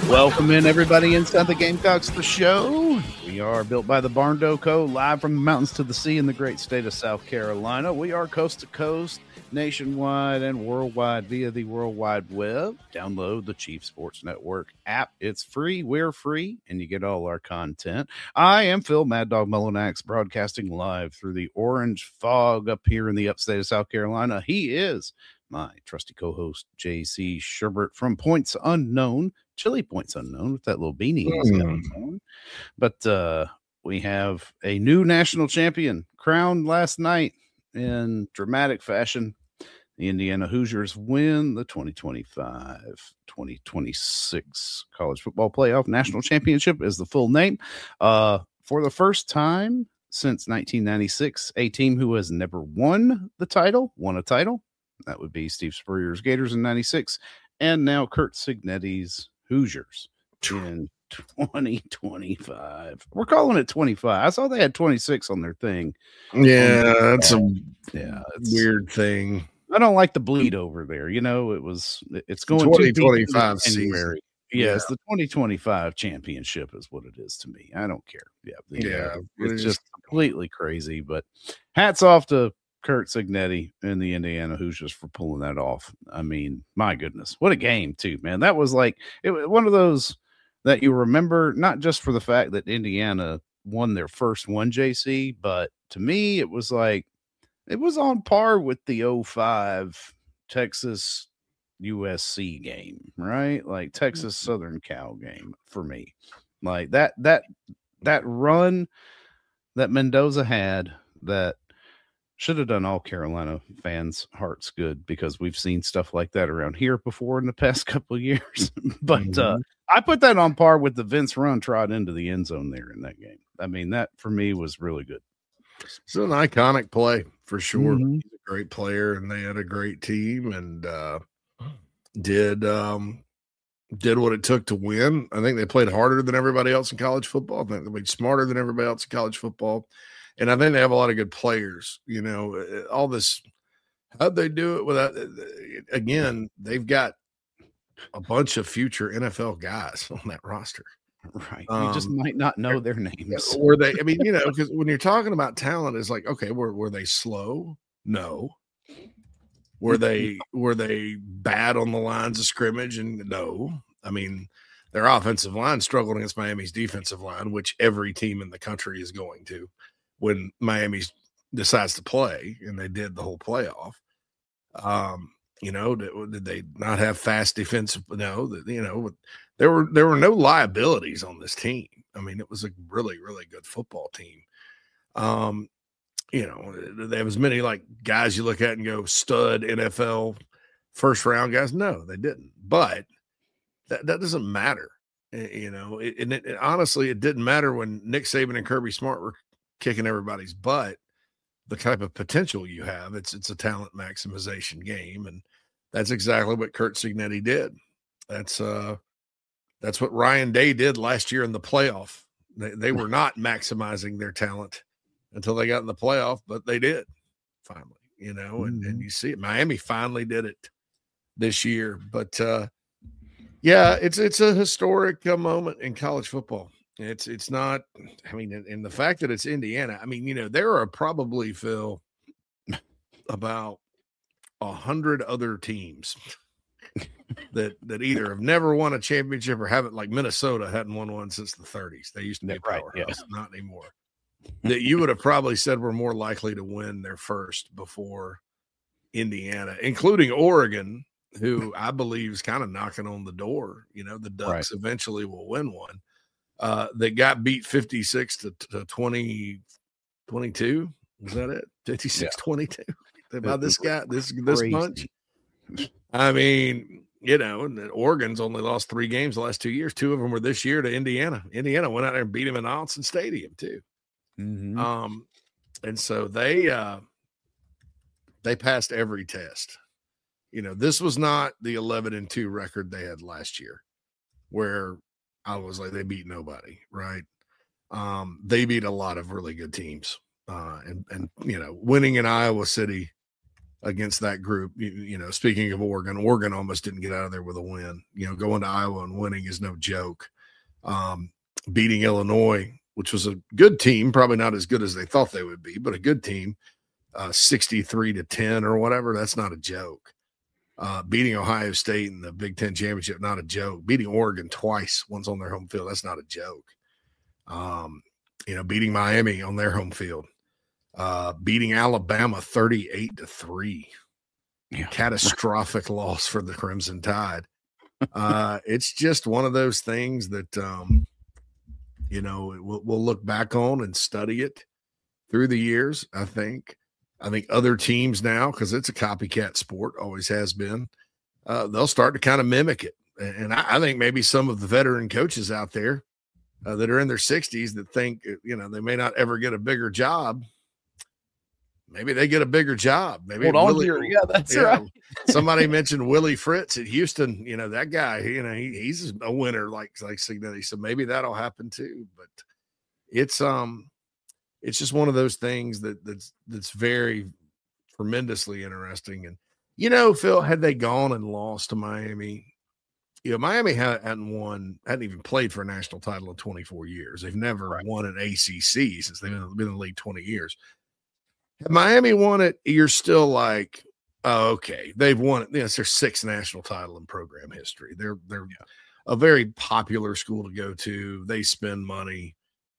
Welcome in, everybody, inside the Gamecocks, the show. We are built by the Barn Dough Co., live from the mountains to the sea in the great state of South Carolina. We are coast to coast, nationwide, and worldwide via the World Wide Web. Download the Chief Sports Network app. It's free. We're free, and you get all our content. I am Phil Mad Dog Mullinax, broadcasting live through the orange fog up here in the upstate of South Carolina. He is my trusty co-host, JC Sherbert from Points Unknown. Chili Points Unknown with that little beanie he's got on. But we have a new national champion crowned last night in dramatic fashion. The Indiana Hoosiers win the 2025-2026 college football playoff national championship is the full name. For the first time since 1996, a team who has never won a title. That would be Steve Spurrier's Gators in 96, and now Curt Cignetti's Hoosiers in 2025. We're calling it 25. I saw they had 26 on their thing. Yeah, that's a it's weird thing. I don't like the bleed over there. You know, it's going 2025 January. Yeah, it's the 2025 championship is what it is to me. I don't care. It's just completely crazy. But hats off to Curt Cignetti and the Indiana Hoosiers for pulling that off. I mean, my goodness, what a game too, man. That was like one of those that you remember, not just for the fact that Indiana won their first one, JC, but to me, it was like, it was on par with the 05 Texas USC game, right? Like Texas Southern Cal game for me. Like that run that Mendoza had that should have done all Carolina fans' hearts good, because we've seen stuff like that around here before in the past couple of years. But I put that on par with the Vince run trot into the end zone there in that game. I mean, that for me was really good. It's an iconic play for sure. He's a great player, and they had a great team, and did what it took to win. I think they played harder than everybody else in college football. I think they played smarter than everybody else in college football. And I think they have a lot of good players, you know, all this, how'd they do it without, again, they've got a bunch of future NFL guys on that roster. Right. You just might not know their names. Were they, I mean, you know, because when you're talking about talent, it's like, okay, were they slow? No. Were they bad on the lines of scrimmage? And no. I mean, their offensive line struggled against Miami's defensive line, which every team in the country is going to when Miami decides to play, and they did the whole playoff. You know, did they not have fast defensive? No, you know, there were no liabilities on this team. I mean, it was a really, really good football team. You know, they have as many like guys you look at and go stud NFL first round guys. No, they didn't. But that doesn't matter. You know, honestly, it didn't matter when Nick Saban and Kirby Smart were kicking everybody's butt. The type of potential you have, it's a talent maximization game, and that's exactly what Curt Cignetti did. That's what Ryan Day did last year in the playoff. They were not maximizing their talent until they got in the playoff, but they did finally, you know, and you see it. Miami finally did it this year, but yeah, it's a historic moment in college football. It's not, I mean, and the fact that it's Indiana, I mean, you know, there are probably, Phil, about 100 other teams that either have never won a championship or haven't, like Minnesota hadn't won one since the 30s. They used to be a powerhouse, not anymore. That you would have probably said were more likely to win their first before Indiana, including Oregon, who I believe is kind of knocking on the door. You know, the Ducks eventually will win one. They got beat 56 to 22. Was that it? 56-22 by this guy, this bunch. I mean, you know, and Oregon's only lost 3 games the last 2 years. 2 of them were this year to Indiana. Indiana went out there and beat him in Autzen Stadium too. And so they passed every test. You know, this was not the 11-2 record they had last year, where I was like, they beat nobody, right? They beat a lot of really good teams. And you know, winning in Iowa City against that group. You know, speaking of Oregon almost didn't get out of there with a win. You know, going to Iowa and winning is no joke. Beating Illinois, which was a good team, probably not as good as they thought they would be, but a good team, 63-10 or whatever. That's not a joke. Beating Ohio State in the Big Ten championship, not a joke. Beating Oregon twice, once on their home field, that's not a joke. You know, beating Miami on their home field, beating Alabama 38-3, catastrophic loss for the Crimson Tide. It's just one of those things that, you know, we'll look back on and study it through the years. I think other teams now, because it's a copycat sport, always has been, they'll start to kind of mimic it. And I think maybe some of the veteran coaches out there that are in their 60s that think, you know, they may not ever get a bigger job. Maybe they get a bigger job. Maybe that's right. Somebody mentioned Willie Fritz at Houston. You know, that guy, you know, he's a winner like Cignetti. So maybe that'll happen too. But it's just one of those things that's very tremendously interesting. And, you know, Phil, had they gone and lost to Miami, you know, Miami hadn't even played for a national title in 24 years. They've never won an ACC since they've been in the league 20 years. Had Miami won it, you're still like, oh, okay, they've won it. It's their sixth national title in program history. They're a very popular school to go to. They spend money.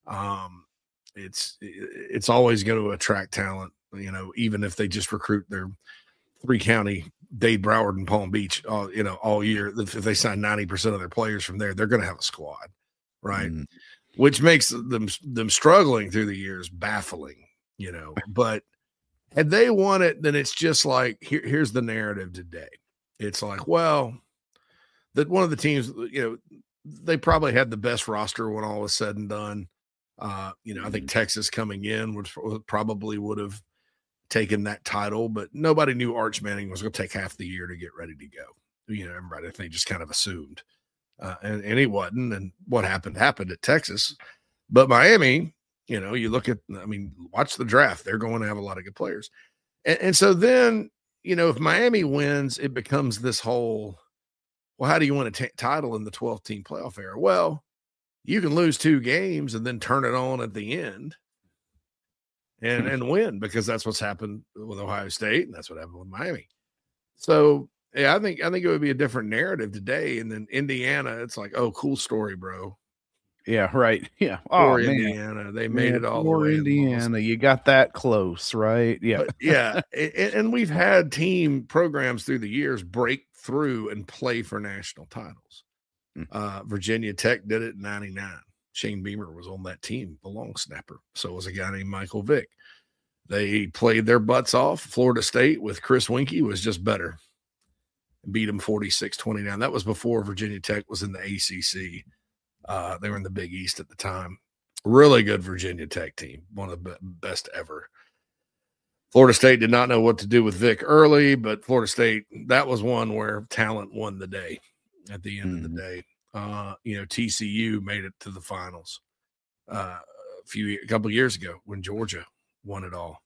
It's always going to attract talent, you know, even if they just recruit their 3-county Dade, Broward, and Palm Beach, you know, all year. If they sign 90% of their players from there, they're going to have a squad, right? Mm-hmm. Which makes them struggling through the years baffling, you know. But had they won it, then it's just like, here's the narrative today. It's like, well, that one of the teams, you know, they probably had the best roster when all was said and done. You know, I think Texas coming in would have taken that title, but nobody knew Arch Manning was going to take half the year to get ready to go. You know, everybody, I think, just kind of assumed, and he wasn't. And what happened at Texas. But Miami, you know, you look at, I mean, watch the draft. They're going to have a lot of good players. And so then, you know, if Miami wins, it becomes this whole, well, how do you win a title in the 12-team playoff era? Well, you can lose 2 games and then turn it on at the end and win, because that's what's happened with Ohio State, and that's what happened with Miami. So, yeah, I think it would be a different narrative today. And then Indiana, it's like, oh, cool story, bro. Yeah, right. Yeah. Or Indiana, they made it all the way. Indiana, you got that close, right? Yeah. But yeah, and we've had team programs through the years break through and play for national titles. Virginia Tech did it in 99. Shane Beamer was on that team, the long snapper. So was a guy named Michael Vick. They played their butts off. Florida State with Chris Winkie was just better. Beat them 46-29. That was before Virginia Tech was in the ACC. They were in the Big East at the time. Really good Virginia Tech team, one of the best ever. Florida State did not know what to do with Vic early, but Florida State, that was one where talent won the day at the end of the day. You know, TCU made it to the finals a couple of years ago when Georgia won it all,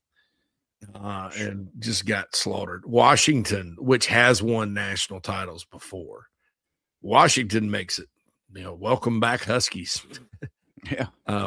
and just got slaughtered. Washington, which has won national titles before, Washington makes it. You know, welcome back Huskies. Yeah.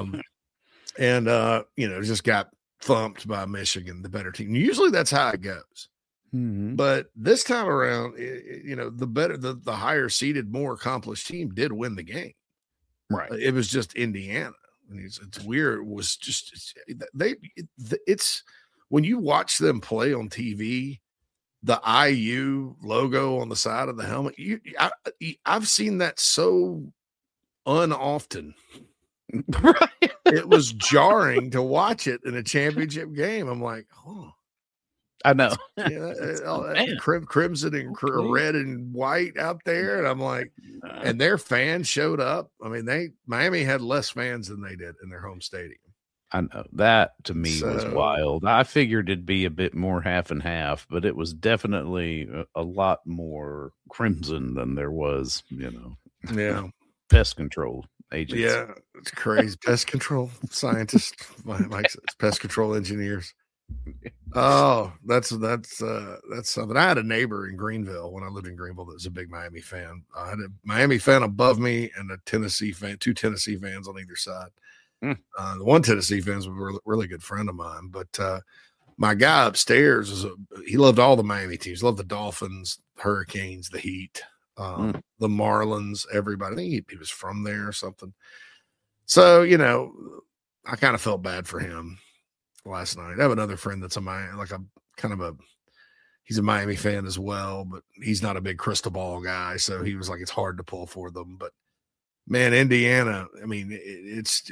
And you know, just got thumped by Michigan, the better team. Usually that's how it goes. Mm-hmm. But this time around, you know, the higher seeded, more accomplished team did win the game. Right. It was just Indiana. It's weird. It was just it's when you watch them play on TV, the IU logo on the side of the helmet. I've seen that so unoften. Right. It was jarring to watch it in a championship game. I'm like, oh. I know. Yeah, crimson and red and white out there, and I'm like, and their fans showed up. I mean, Miami had less fans than they did in their home stadium. I know that to me was wild. I figured it'd be a bit more half and half, but it was definitely a lot more crimson than there was, you know. Yeah, pest control agents. Yeah, it's crazy. Pest control scientists, Mike says, pest control engineers. Oh, that's something. I had a neighbor in Greenville when I lived in Greenville that was a big Miami fan. I had a Miami fan above me and a Tennessee fan, two Tennessee fans on either side. The one Tennessee fan was a really good friend of mine, but my guy upstairs he loved all the Miami teams. Loved the Dolphins, Hurricanes, the Heat, the Marlins, everybody. I think he was from there or something. So, you know, I kind of felt bad for him last night. I have another friend that's he's a Miami fan as well, but he's not a big crystal ball guy. So he was like, it's hard to pull for them. But man, Indiana, I mean, it's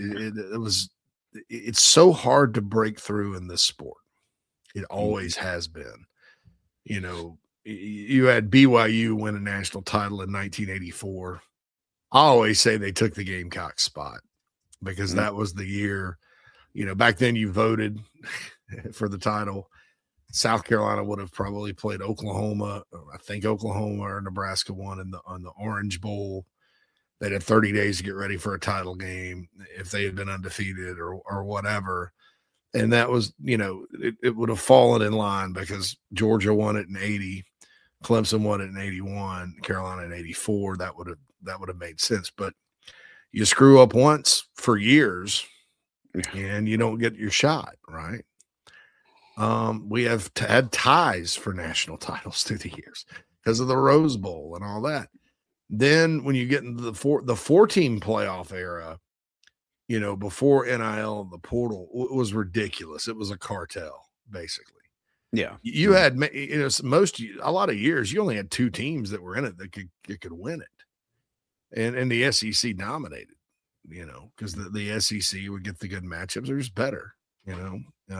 so hard to break through in this sport. It always has been. You know, you had BYU win a national title in 1984. I always say they took the Gamecock spot because that was the year, you know, back then you voted for the title. South Carolina would have probably played Oklahoma. I think Oklahoma or Nebraska won on the Orange Bowl. They'd had 30 days to get ready for a title game if they had been undefeated or whatever. And that was, you know, it would have fallen in line because Georgia won it in 80, Clemson won it in 81, Carolina in 84. That would have made sense. But you screw up once for years and you don't get your shot, right? We have had ties for national titles through the years because of the Rose Bowl and all that. Then when you get into the 4-team playoff era, you know, before NIL and the portal, it was ridiculous. It was a cartel, basically. Yeah. You had, you know, a lot of years, you only had 2 teams that were in it that could win it. And the SEC dominated, you know, because the SEC would get the good matchups. They're just better, you know.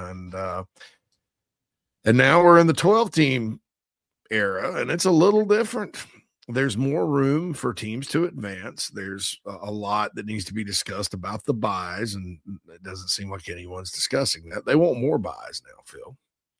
And now we're in the 12-team era, and it's a little different. There's more room for teams to advance. There's a lot that needs to be discussed about the buys, and it doesn't seem like anyone's discussing that. They want more buys now, Phil.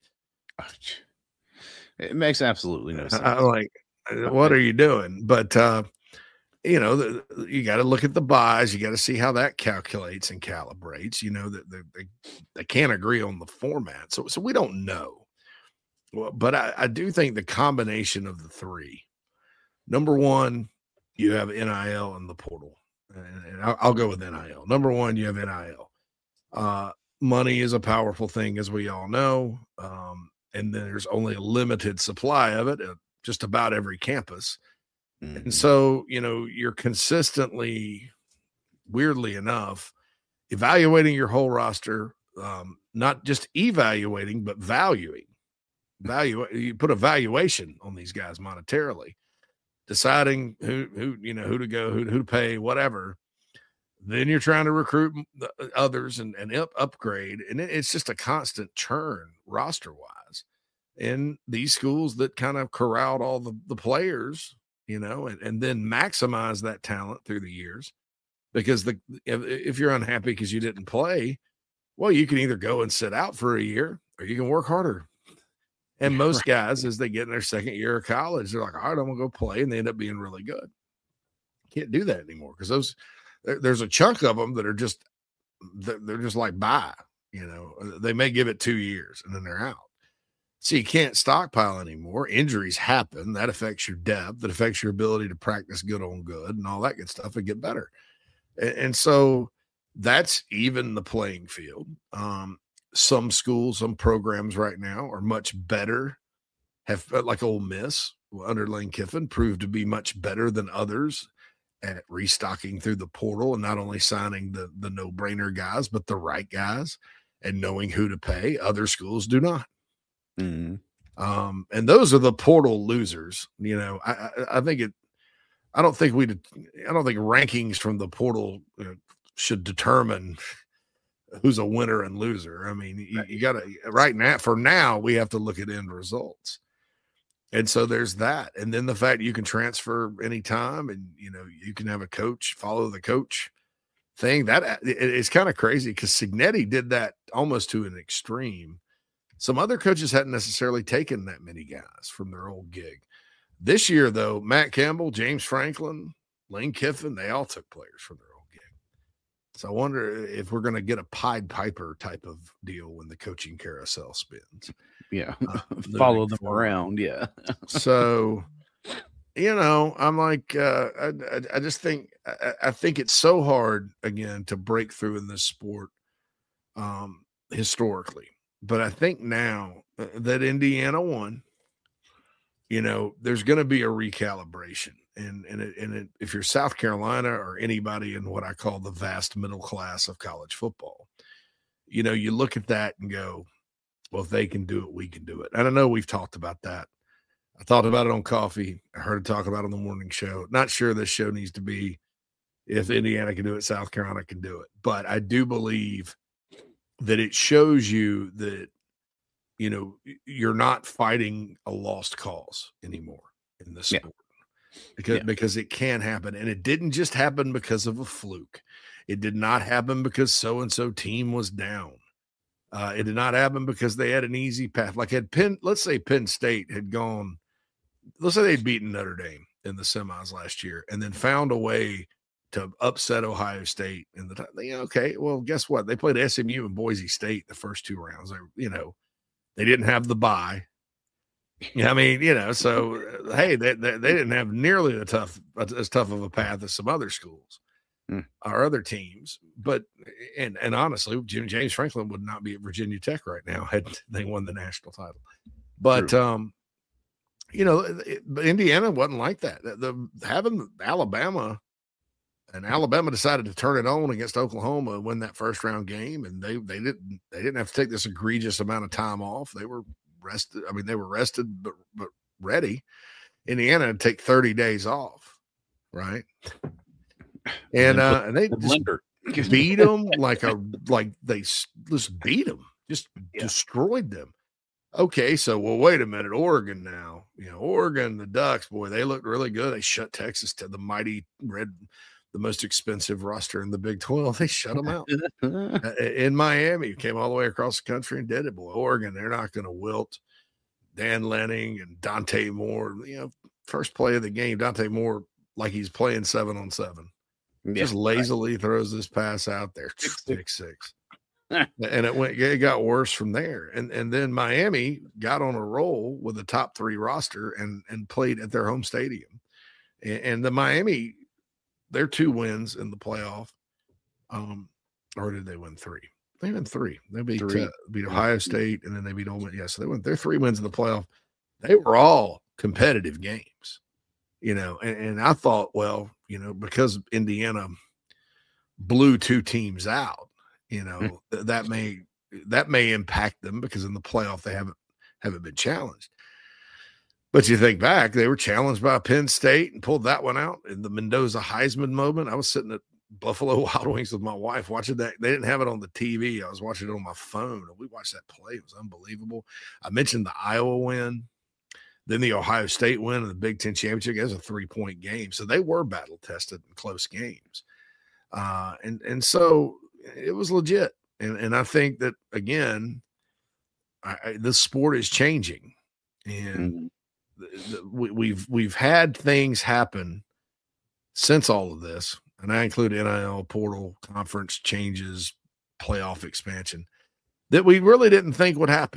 It makes absolutely no sense. I'm like, what are you doing? But, you know, you got to look at the buys. You got to see how that calculates and calibrates. You know, that they can't agree on the format. So we don't know. Well, but I do think the combination of the three, number one, you have NIL and the portal. And I'll go with NIL. Number one, you have NIL. Money is a powerful thing, as we all know. And then there's only a limited supply of it at just about every campus. Mm-hmm. And so, you know, you're consistently, weirdly enough, evaluating your whole roster, not just evaluating, but valuing. You put a valuation on these guys monetarily, deciding who to go, who to pay, whatever. Then you're trying to recruit others and upgrade. And it's just a constant churn roster wise. And these schools that kind of corralled all the players, you know, and then maximize that talent through the years. Because if you're unhappy because you didn't play, well, you can either go and sit out for a year or you can work harder. And most guys, as they get in their second year of college, they're like, all right, I'm going to go play. And they end up being really good. Can't do that anymore because there's a chunk of them that are they're just like, bye, you know, they may give it 2 years and then they're out. So you can't stockpile anymore. Injuries happen. That affects your depth. That affects your ability to practice good on good and all that good stuff and get better. And so that's even the playing field. Some schools, some programs right now are much better, have like Ole Miss under Lane Kiffin proved to be much better than others at restocking through the portal and not only signing the no-brainer guys, but the right guys and knowing who to pay. Other schools do not. Mm-hmm. And those are the portal losers. You know, I don't think rankings from the portal should determine who's a winner and loser. I mean, you got to right now. For now, we have to look at end results, and so there's that. And then the fact you can transfer anytime, and you know you can have a coach follow the coach thing. That it's kind of crazy because Cignetti did that almost to an extreme. Some other coaches hadn't necessarily taken that many guys from their old gig. This year, though, Matt Campbell, James Franklin, Lane Kiffin, they all took players from their old gig. So I wonder if we're going to get a Pied Piper type of deal when the coaching carousel spins. Yeah. Follow them around. Yeah. So, I'm like, I just think, I think it's so hard again to break through in this sport historically. But I think now that Indiana won, there's going to be a recalibration. And if you're South Carolina or anybody in what I call the vast middle class of college football, you look at that and go, well, if they can do it, we can do it. And I know we've talked about that. I thought about it on coffee. I heard it talk about it on the morning show. Not sure this show needs to be if Indiana can do it, South Carolina can do it. But I do believe that it shows you that, you're not fighting a lost cause anymore in this sport. Because it can happen. And it didn't just happen because of a fluke. It did not happen because so-and-so team was down. It did not happen because they had an easy path. Like let's say Penn State had gone, let's say they'd beaten Notre Dame in the semis last year and then found a way to upset Ohio State in the time. Okay, well, guess what? They played SMU and Boise State the first two rounds. They didn't have the bye. So hey, they didn't have nearly as tough of a path as some other schools or other teams. But and honestly, James Franklin would not be at Virginia Tech right now had they won the national title. But but Indiana wasn't like that. Having Alabama decided to turn it on against Oklahoma and win that first round game, and they didn't have to take this egregious amount of time off. They were rested. I mean, they were rested but ready. Indiana had to take 30 days off, right? And they just beat them like they just beat them, just destroyed them. Okay, so wait a minute, Oregon now. Oregon, the Ducks, boy, they looked really good. They shut Texas to the mighty Red, the most expensive roster in the Big 12. They shut them out. In Miami, came all the way across the country and did it. Boy, Oregon, they're not going to wilt. Dan Lanning and Dante Moore, first play of the game, Dante Moore, like he's playing 7-on-7. Just lazily throws this pass out there. 6-6. And it got worse from there. And then Miami got on a roll with a top 3 roster and played at their home stadium. And the Miami, their 2 wins in the playoff, or did they win 3? They won 3. They beat Ohio State, and then they beat Ole Miss. Yeah, so they won their 3 wins in the playoff. They were all competitive games, and I thought, well, because Indiana blew 2 teams out, that may impact them because in the playoff they haven't been challenged. But you think back, they were challenged by Penn State and pulled that one out in the Mendoza Heisman moment. I was sitting at Buffalo Wild Wings with my wife watching that. They didn't have it on the TV. I was watching it on my phone, and we watched that play. It was unbelievable. I mentioned the Iowa win, then the Ohio State win in the Big Ten Championship. It was a 3-point game. So they were battle tested in close games. And so it was legit. And I think that, again, the sport is changing. And we've had things happen since all of this, and I include NIL, portal, conference changes, playoff expansion, that we really didn't think would happen.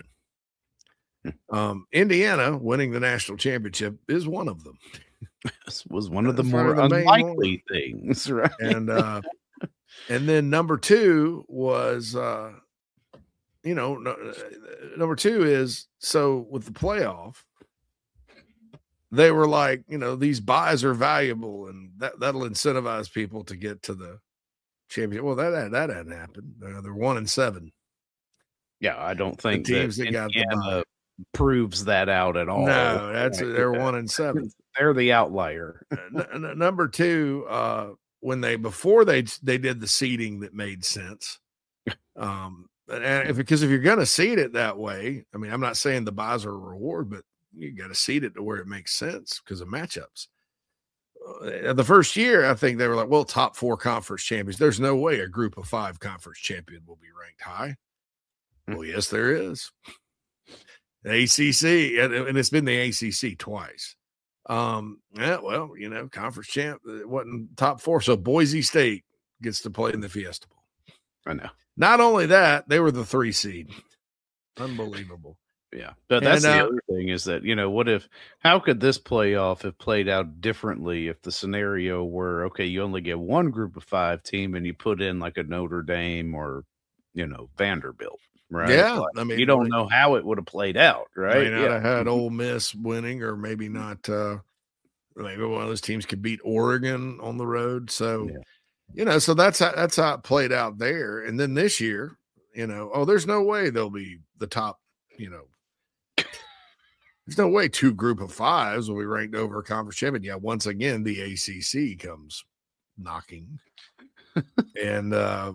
Indiana winning the national championship is one of them. This was one of the more unlikely things, right? And then number 2 was, number 2 is, so with the playoff, they were like, these buys are valuable and that'll incentivize people to get to the championship. Well, that hadn't happened. They're 1-7. Yeah, I don't think the teams that got the buy proves that out at all. No, they're 1-7. They're the outlier. Number 2, when before they did the seeding that made sense. Because if you're going to seed it that way, I mean, I'm not saying the buys are a reward, but you got to seed it to where it makes sense because of matchups. The first year, I think they were like, well, top 4 conference champions. There's no way a group of 5 conference champion will be ranked high. Well, yes, there is. The ACC, and it's been the ACC twice. Conference champ, it wasn't top 4. So Boise State gets to play in the Fiesta Bowl. I know. Not only that, they were the 3 seed. Unbelievable. Yeah. But that's the other thing is that, how could this playoff have played out differently if the scenario were, okay, you only get one group of 5 team and you put in like a Notre Dame or, Vanderbilt, right? Yeah. Like, you don't know how it would have played out, right? May not have had Ole Miss winning, or maybe not. Maybe one of those teams could beat Oregon on the road. So, so that's how it played out there. And then this year, there's no way they'll be the top, there's no way 2 group of 5s will be ranked over a conference champion. Yeah, once again, the ACC comes knocking, and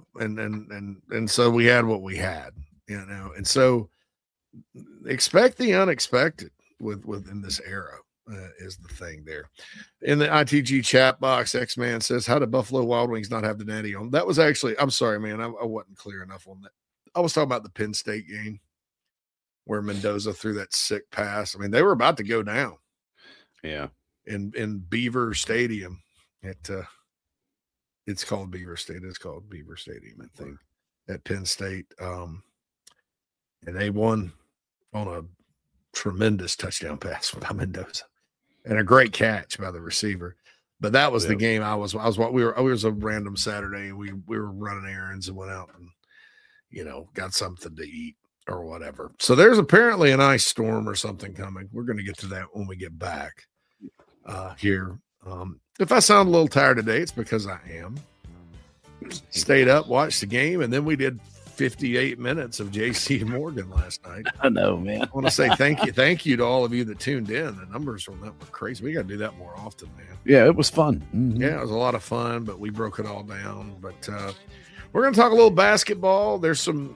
so we had what we had, and so expect the unexpected within this era is the thing there. In the ITG chat box, X-Man says, "How did Buffalo Wild Wings not have the natty on?" That was actually, I'm sorry, man, I wasn't clear enough on that. I was talking about the Penn State game where Mendoza threw that sick pass. I mean, they were about to go down. Yeah. In Beaver Stadium. It's called Beaver State. It's called Beaver Stadium, I think, at Penn State. And they won on a tremendous touchdown pass by Mendoza and a great catch by the receiver. But that was the game it was a random Saturday, and we were running errands and went out and, got something to eat or whatever. So there's apparently an ice storm or something coming. We're going to get to that when we get back here. If I sound a little tired today, it's because I am. Stayed up, watched the game, and then we did 58 minutes of JC Morgan last night. I know, man. I want to say thank you to all of you that tuned in. The numbers from that were crazy. We got to do that more often, man. Yeah, it was fun. Mm-hmm. Yeah, it was a lot of fun, but we broke it all down. But we're going to talk a little basketball. There's some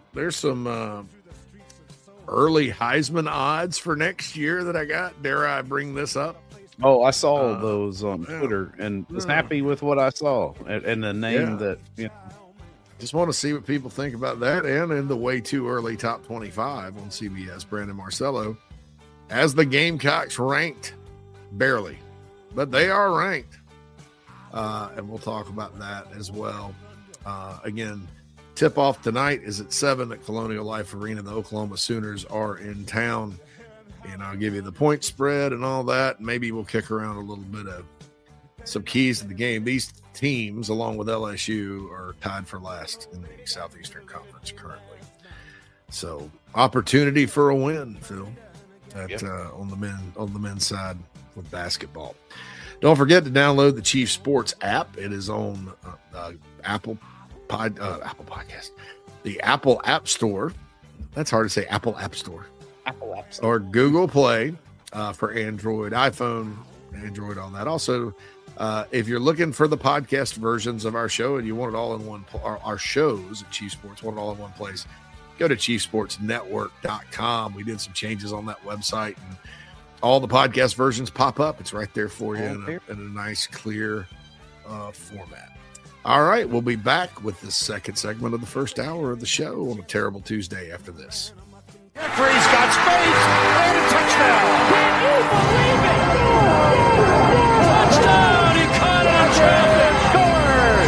early Heisman odds for next year that I got. Dare I bring this up? Oh, I saw those on Twitter and was happy with what I saw and the name that, Just want to see what people think about that. And in the way too early top 25 on CBS, Brandon Marcello as the Gamecocks ranked barely, but they are ranked. And we'll talk about that as well. Again, tip off tonight is at 7 at Colonial Life Arena. The Oklahoma Sooners are in town. And I'll give you the point spread and all that. Maybe we'll kick around a little bit of some keys to the game. These teams, along with LSU, are tied for last in the Southeastern Conference currently. So opportunity for a win, Phil, on the men's side with basketball. Don't forget to download the Chief Sports app. It is on Apple Podcast, the Apple App Store. That's hard to say. Apple App Store. Apple App Store. Or Google Play for Android, iPhone, Android on that. Also, if you're looking for the podcast versions of our show and you want it all in one, our shows at Chief Sports, want it all in one place, go to chiefsportsnetwork.com. We did some changes on that website, and all the podcast versions pop up. It's right there for you in a nice, clear format. All right, we'll be back with the second segment of the first hour of the show on a terrible Tuesday after this. Jeffrey's got space and a touchdown. Can you believe it? Touchdown! He caught on traffic, scored.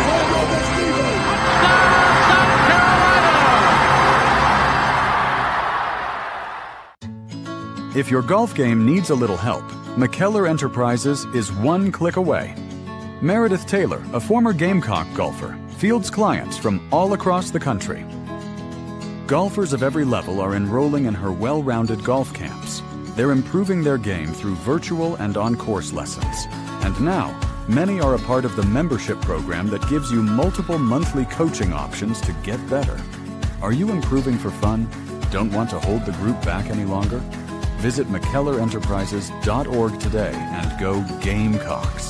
Touchdown, South Carolina. If your golf game needs a little help, McKellar Enterprises is one click away. Meredith Taylor, a former Gamecock golfer, fields clients from all across the country. Golfers of every level are enrolling in her well-rounded golf camps. They're improving their game through virtual and on-course lessons. And now, many are a part of the membership program that gives you multiple monthly coaching options to get better. Are you improving for fun? Don't want to hold the group back any longer? Visit McKellarEnterprises.org today and go Gamecocks.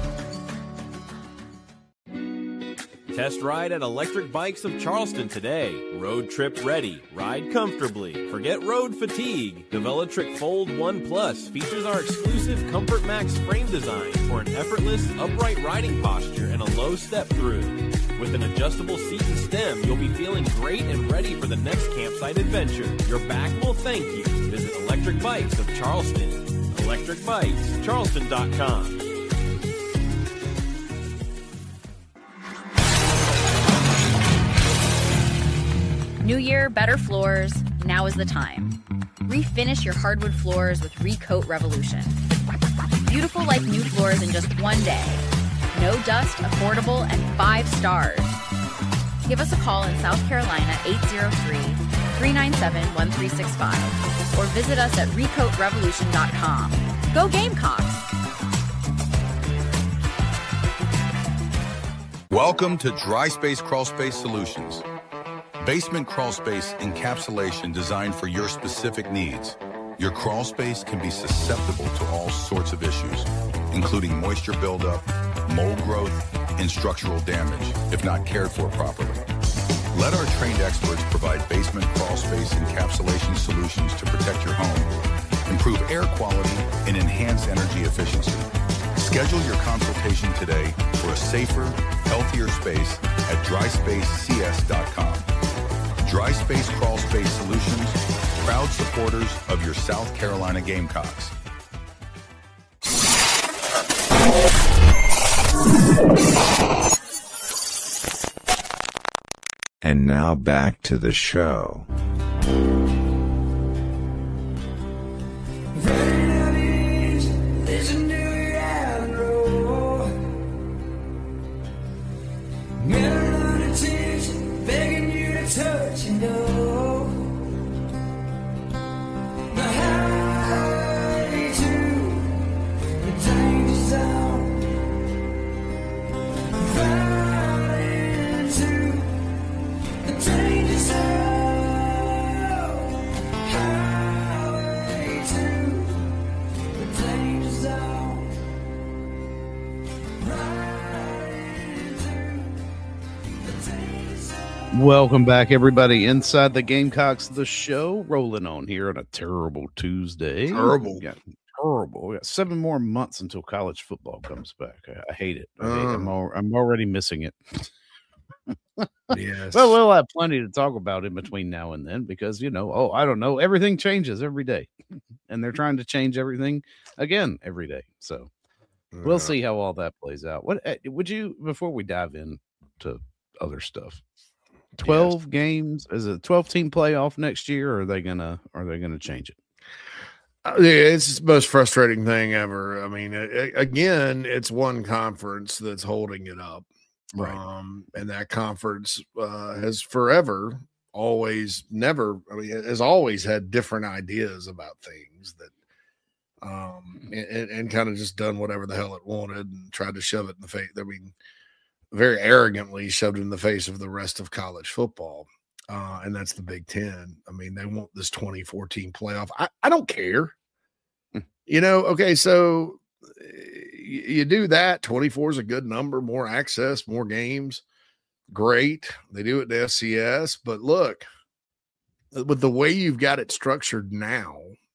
Test ride at Electric Bikes of Charleston today. Road trip ready. Ride comfortably. Forget road fatigue. The Velotric Fold 1 Plus features our exclusive Comfort Max frame design for an effortless, upright riding posture and a low step through. With an adjustable seat and stem, you'll be feeling great and ready for the next campsite adventure. Your back will thank you. Visit Electric Bikes of Charleston. ElectricBikesCharleston.com. year, better floors. Now is the time. Refinish your hardwood floors with Recoat Revolution. Beautiful like new floors in just one day. No dust, affordable, and 5 stars. Give us a call in South Carolina, 803-397-1365. Or visit us at recoatrevolution.com. Go Gamecocks! Welcome to Dry Space Crawl Space Solutions. Basement crawl space encapsulation designed for your specific needs. Your crawl space can be susceptible to all sorts of issues, including moisture buildup, mold growth, and structural damage if not cared for properly. Let our trained experts provide basement crawl space encapsulation solutions to protect your home, improve air quality, and enhance energy efficiency. Schedule your consultation today for a safer, healthier space at dryspacecs.com. Dry Space Crawl Space Solutions, proud supporters of your South Carolina Gamecocks. And now back to the show. Welcome back, everybody, inside the Gamecocks, the show rolling on here on a terrible Tuesday. Terrible. Terrible. We got 7 more months until college football comes back. I hate it. I'm already missing it. Yes. Well, we'll have plenty to talk about in between now and then because, I don't know. Everything changes every day. And they're trying to change everything again every day. So we'll see how all that plays out. What would you, before we dive into other stuff, 12 games, is it a 12-team playoff next year, or are they gonna change it? It's the most frustrating thing ever. I mean, again, it's one conference that's holding it up, right? And that conference has forever, always, never. I mean, has always had different ideas about things that, and kind of just done whatever the hell it wanted and tried to shove it in the face. I mean, very arrogantly shoved in the face of the rest of college football. And that's the Big Ten. I mean, they want this 24-team playoff. I don't care. Okay, so you do that. 24 is a good number, more access, more games. Great. They do it to FCS. But look, with the way you've got it structured now,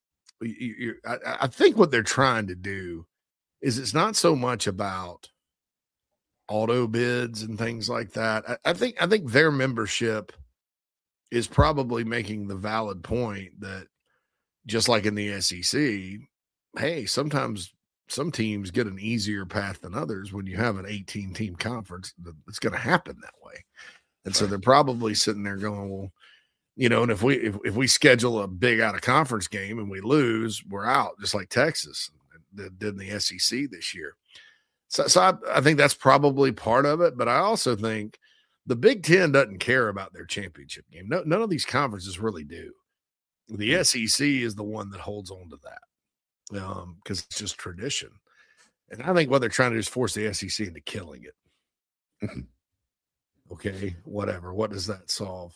I think what they're trying to do is it's not so much about auto bids and things like that. I think their membership is probably making the valid point that just like in the SEC, hey, sometimes some teams get an easier path than others. When you have an 18-team conference, it's going to happen that way. And so they're probably sitting there going, well, and if we schedule a big out of conference game and we lose, we're out, just like Texas did in the SEC this year. So I think that's probably part of it, but I also think the Big Ten doesn't care about their championship game. None of these conferences really do. The SEC is the one that holds on to that because it's just tradition. And I think what they're trying to do is force the SEC into killing it. Okay, whatever. What does that solve?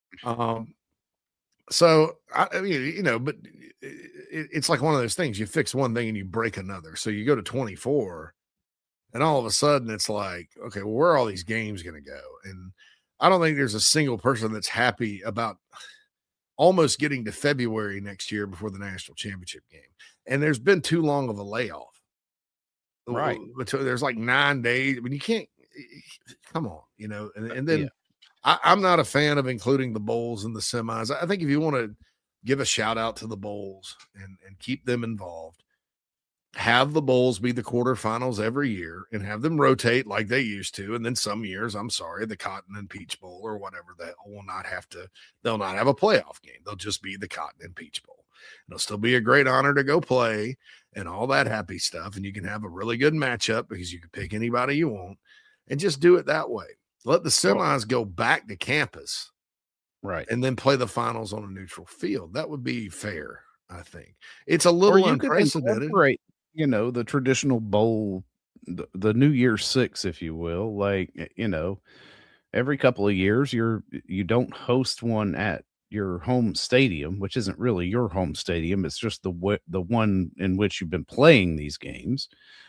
So I mean, but it's like one of those things. You fix one thing and you break another. So you go to 24. And all of a sudden, it's like, okay, well, where are all these games going to go? And I don't think there's a single person that's happy about almost getting to February next year before the national championship game. And there's been too long of a layoff. Right. There's like 9 days. I mean, you can't – come on, And then I'm not a fan of including the bowls and the semis. I think if you want to give a shout-out to the bowls and keep them involved, have the bowls be the quarterfinals every year and have them rotate like they used to. And then some years, I'm sorry, the Cotton and Peach Bowl or whatever, they'll not have a playoff game. They'll just be the Cotton and Peach Bowl. It'll still be a great honor to go play and all that happy stuff. And you can have a really good matchup because you can pick anybody you want and just do it that way. Let the semis go back to campus. Right. And then play the finals on a neutral field. That would be fair, I think. It's a little unprecedented. The traditional bowl, the New Year's Six, if you will, every couple of years you don't host one at your home stadium, which isn't really your home stadium. It's just the one in which you've been playing these games.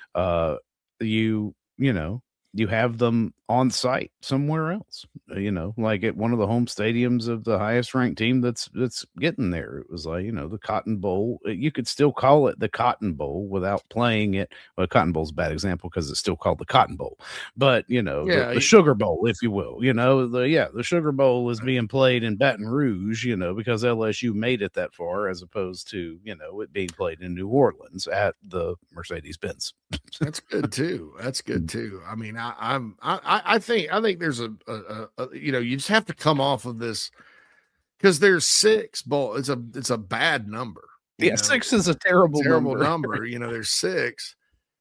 You have them on site somewhere else, like at one of the home stadiums of the highest ranked team that's getting there. It was like, the Cotton Bowl. You could still call it the Cotton Bowl without playing it. Well, Cotton Bowl's a bad example because it's still called the Cotton Bowl, but the Sugar Bowl, if you will, the Sugar Bowl is being played in Baton Rouge, because LSU made it that far, as opposed to, it being played in New Orleans at the Mercedes-Benz. That's good too. I mean, I think there's you just have to come off of this because there's 6 bowl. It's a bad number. Yeah, 6 is a terrible number. There's 6.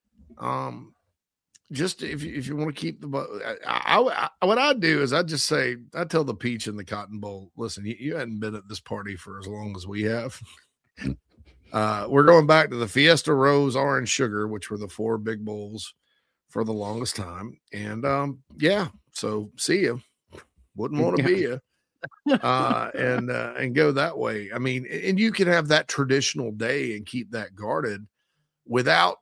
Just if you want to keep the what I'd do is I'd tell the Peach and the Cotton Bowl, listen, you hadn't been at this party for as long as we have. We're going back to the Fiesta Rose, Orange, Sugar, which were the 4 big bowls for the longest time. And so see you. Wouldn't want to be you. And go that way. I mean, and you can have that traditional day and keep that guarded without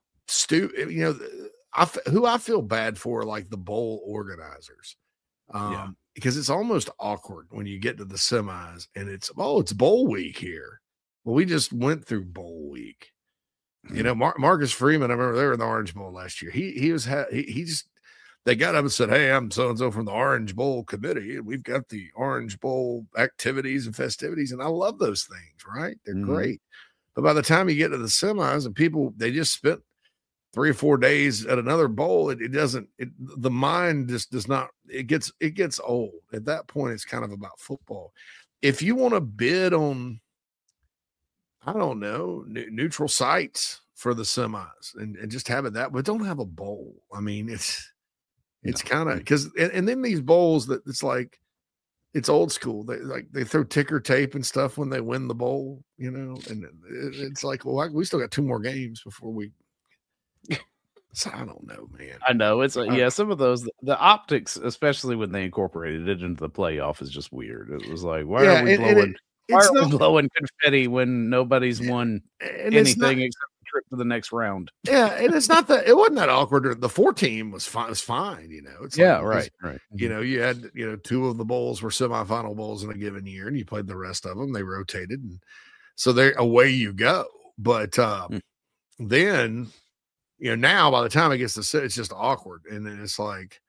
who I feel bad for, like the bowl organizers. Because it's almost awkward when you get to the semis and it's bowl week here. Well, we just went through bowl week. Marcus Freeman, I remember they were in the Orange Bowl last year. They got up and said, "Hey, I'm so-and-so from the Orange Bowl committee, and we've got the Orange Bowl activities and festivities." And I love those things, right? They're great. But by the time you get to the semis and people, they just spent 3 or 4 days at another bowl, the mind just does not, it gets old. At that point, it's kind of about football. If you want to bid on, I don't know, neutral sites for the semis and just have it that, but don't have a bowl. I mean, it's kind of because, and then these bowls that it's like, it's old school. They throw ticker tape and stuff when they win the bowl, and it's like, well, we still got 2 more games before we. So I don't know, man. I know it's some of those, the optics, especially when they incorporated it into the playoff, is just weird. It was like, why are we blowing? Why are we blowing confetti when nobody's won anything except the trip to the next round? Yeah, and it's not that it wasn't that awkward. The 4 team was fine. It's fine, It's right. You had 2 of the bowls were semifinal bowls in a given year, and you played the rest of them. They rotated, and so away you go. But then now by the time it gets to sit, it's just awkward, and then it's like,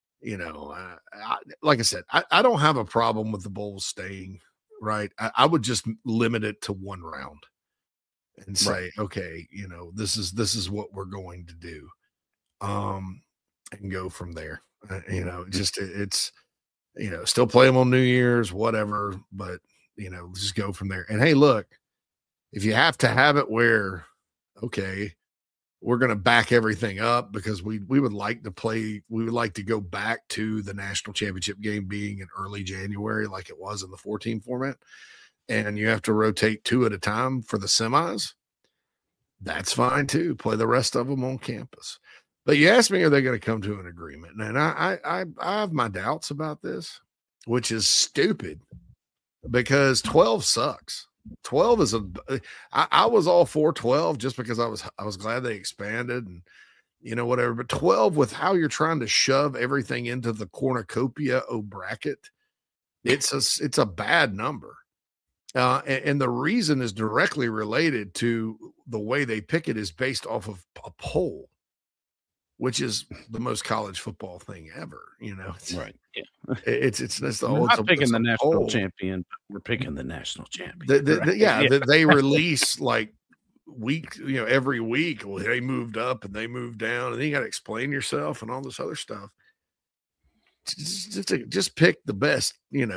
like I said, I don't have a problem with the bowls staying. Right. I would just limit it to 1 round and say, okay, this is what we're going to do. And go from there. It's still play them on New Year's, whatever, but just go from there. And hey, look, if you have to have it where, okay, we're going to back everything up because we would like to go back to the national championship game being in early January, like it was in the 4-team format. And you have to rotate 2 at a time for the semis. That's fine too. Play the rest of them on campus. But you asked me, are they going to come to an agreement? And I have my doubts about this, which is stupid because 12 sucks. 12 is I was all for 12 just because I was glad they expanded and whatever, but 12 with how you're trying to shove everything into the cornucopia bracket, it's a bad number. And the reason is directly related to the way they pick it is based off of a poll, which is the most college football thing ever, right. Yeah. It's the whole, we're not picking the national champion, but we're picking the national champion. They release like week, every week, well, they moved up and they moved down, and then you got to explain yourself and all this other stuff. Just pick the best,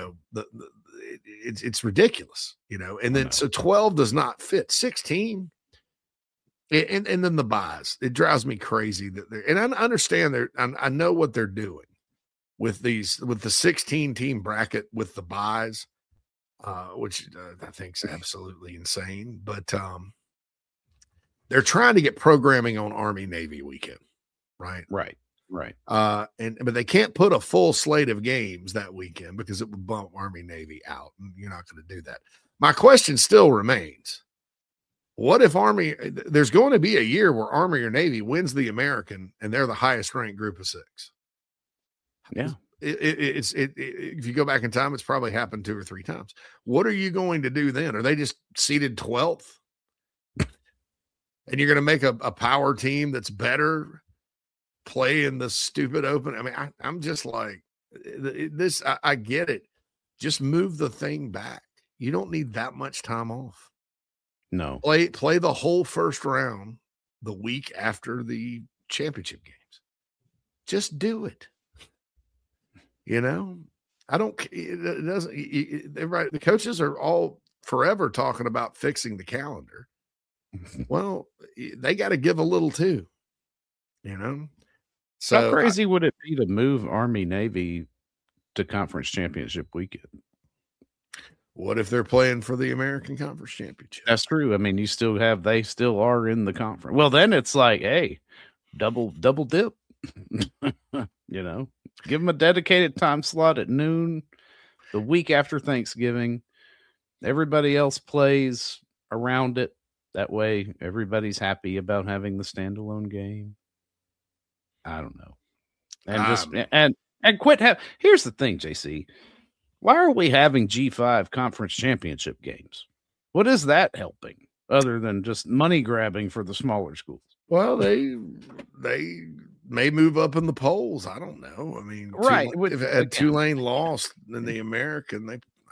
it's ridiculous, and then so 12 does not fit 16. And then the buys, it drives me crazy and I understand I know what they're doing with the 16 team bracket with the buys, which I think is absolutely insane, but they're trying to get programming on Army Navy weekend, right? Right. But they can't put a full slate of games that weekend because it would bump Army Navy out, and you're not going to do that. My question still remains: what if there's going to be a year where Army or Navy wins the American and they're the highest ranked group of 6? Yeah. If you go back in time, it's probably happened 2 or 3 times. What are you going to do then? Are they just seeded 12th? And you're going to make a power team that's better play in the stupid open? I mean, I'm just like this. I get it. Just move the thing back. You don't need that much time off. No. Play the whole first round the week after the championship games. Just do it. I don't. It doesn't. Right. The coaches are all forever talking about fixing the calendar. Well, they got to give a little too. So how crazy would it be to move Army Navy to conference championship weekend? What if they're playing for the American Conference Championship? That's true. I mean, they still are in the conference. Well, then it's like, hey, double dip. Give them a dedicated time slot at noon the week after Thanksgiving. Everybody else plays around it. That way, everybody's happy about having the standalone game. I don't know. And quit. Here's the thing, JC. Why are we having G5 conference championship games? What is that helping other than just money grabbing for the smaller schools? Well, they may move up in the polls. I don't know. I mean, right. If Tulane lost in the American,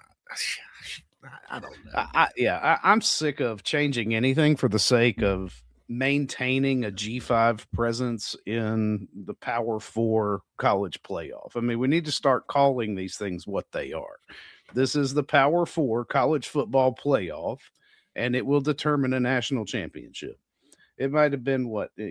I don't know. I'm sick of changing anything for the sake of maintaining a G5 presence in the Power 4 college playoff. I mean, we need to start calling these things what they are. This is the Power 4 college football playoff, and it will determine a national championship. It might have been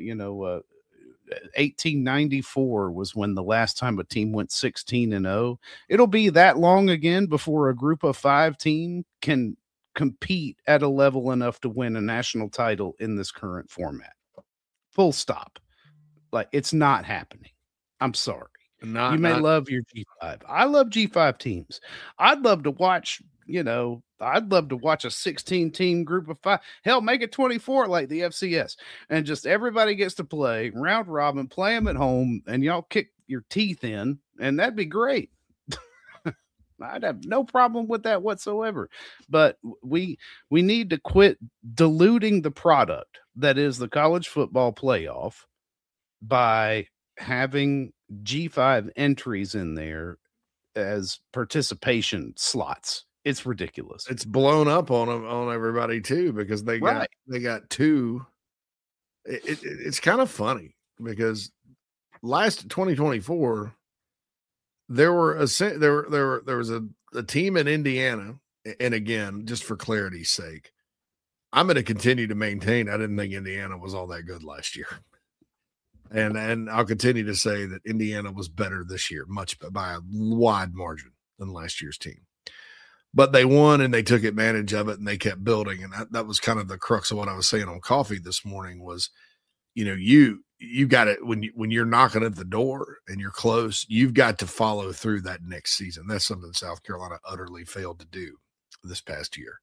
1894 was when the last time a team went 16-0. It'll be that long again before a group of 5 team can compete at a level enough to win a national title in this current format. Full stop. Like, it's not happening. I'm sorry. You may love your G5. I love G5 teams. I'd love to watch, I'd love to watch a 16-team group of 5. Hell, make it 24 like the FCS. And just everybody gets to play round robin, play them at home, and y'all kick your teeth in, and that'd be great. I'd have no problem with that whatsoever. But we need to quit diluting the product that is the college football playoff by having G5 entries in there as participation slots. It's ridiculous. It's blown up on everybody too, because they got 2. It's kind of funny because last 2024 there was a team in Indiana, and again, just for clarity's sake, I'm going to continue to maintain I didn't think Indiana was all that good last year. And I'll continue to say that Indiana was better this year, much by a wide margin than last year's team. But they won and they took advantage of it and they kept building. And that was kind of the crux of what I was saying on coffee this morning was, you got it when you're knocking at the door and you're close, you've got to follow through that next season. That's something South Carolina utterly failed to do this past year.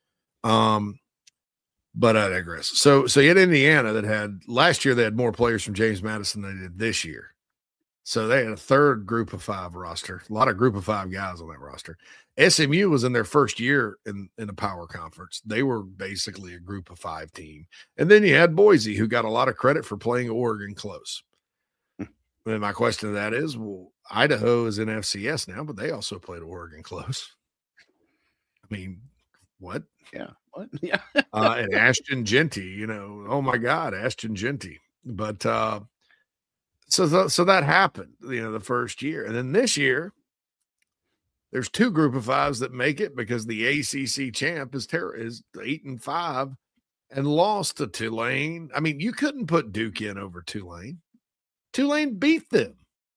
But I digress. So you had Indiana that had last year, they had more players from James Madison than they did this year. So they had a third group of 5 roster, a lot of group of 5 guys on that roster. SMU was in their first year in the power conference. They were basically a group of 5 team. And then you had Boise, who got a lot of credit for playing Oregon close. And my question to that is, well, Idaho is in FCS now, but they also played Oregon close. I mean, What? Yeah. What? Yeah. And Ashton Genty, oh my God, Ashton Genty. But so that happened, the first year. And then this year, there's 2 Group of Fives that make it because the ACC champ is 8-5 and lost to Tulane. I mean, you couldn't put Duke in over Tulane. Tulane beat them.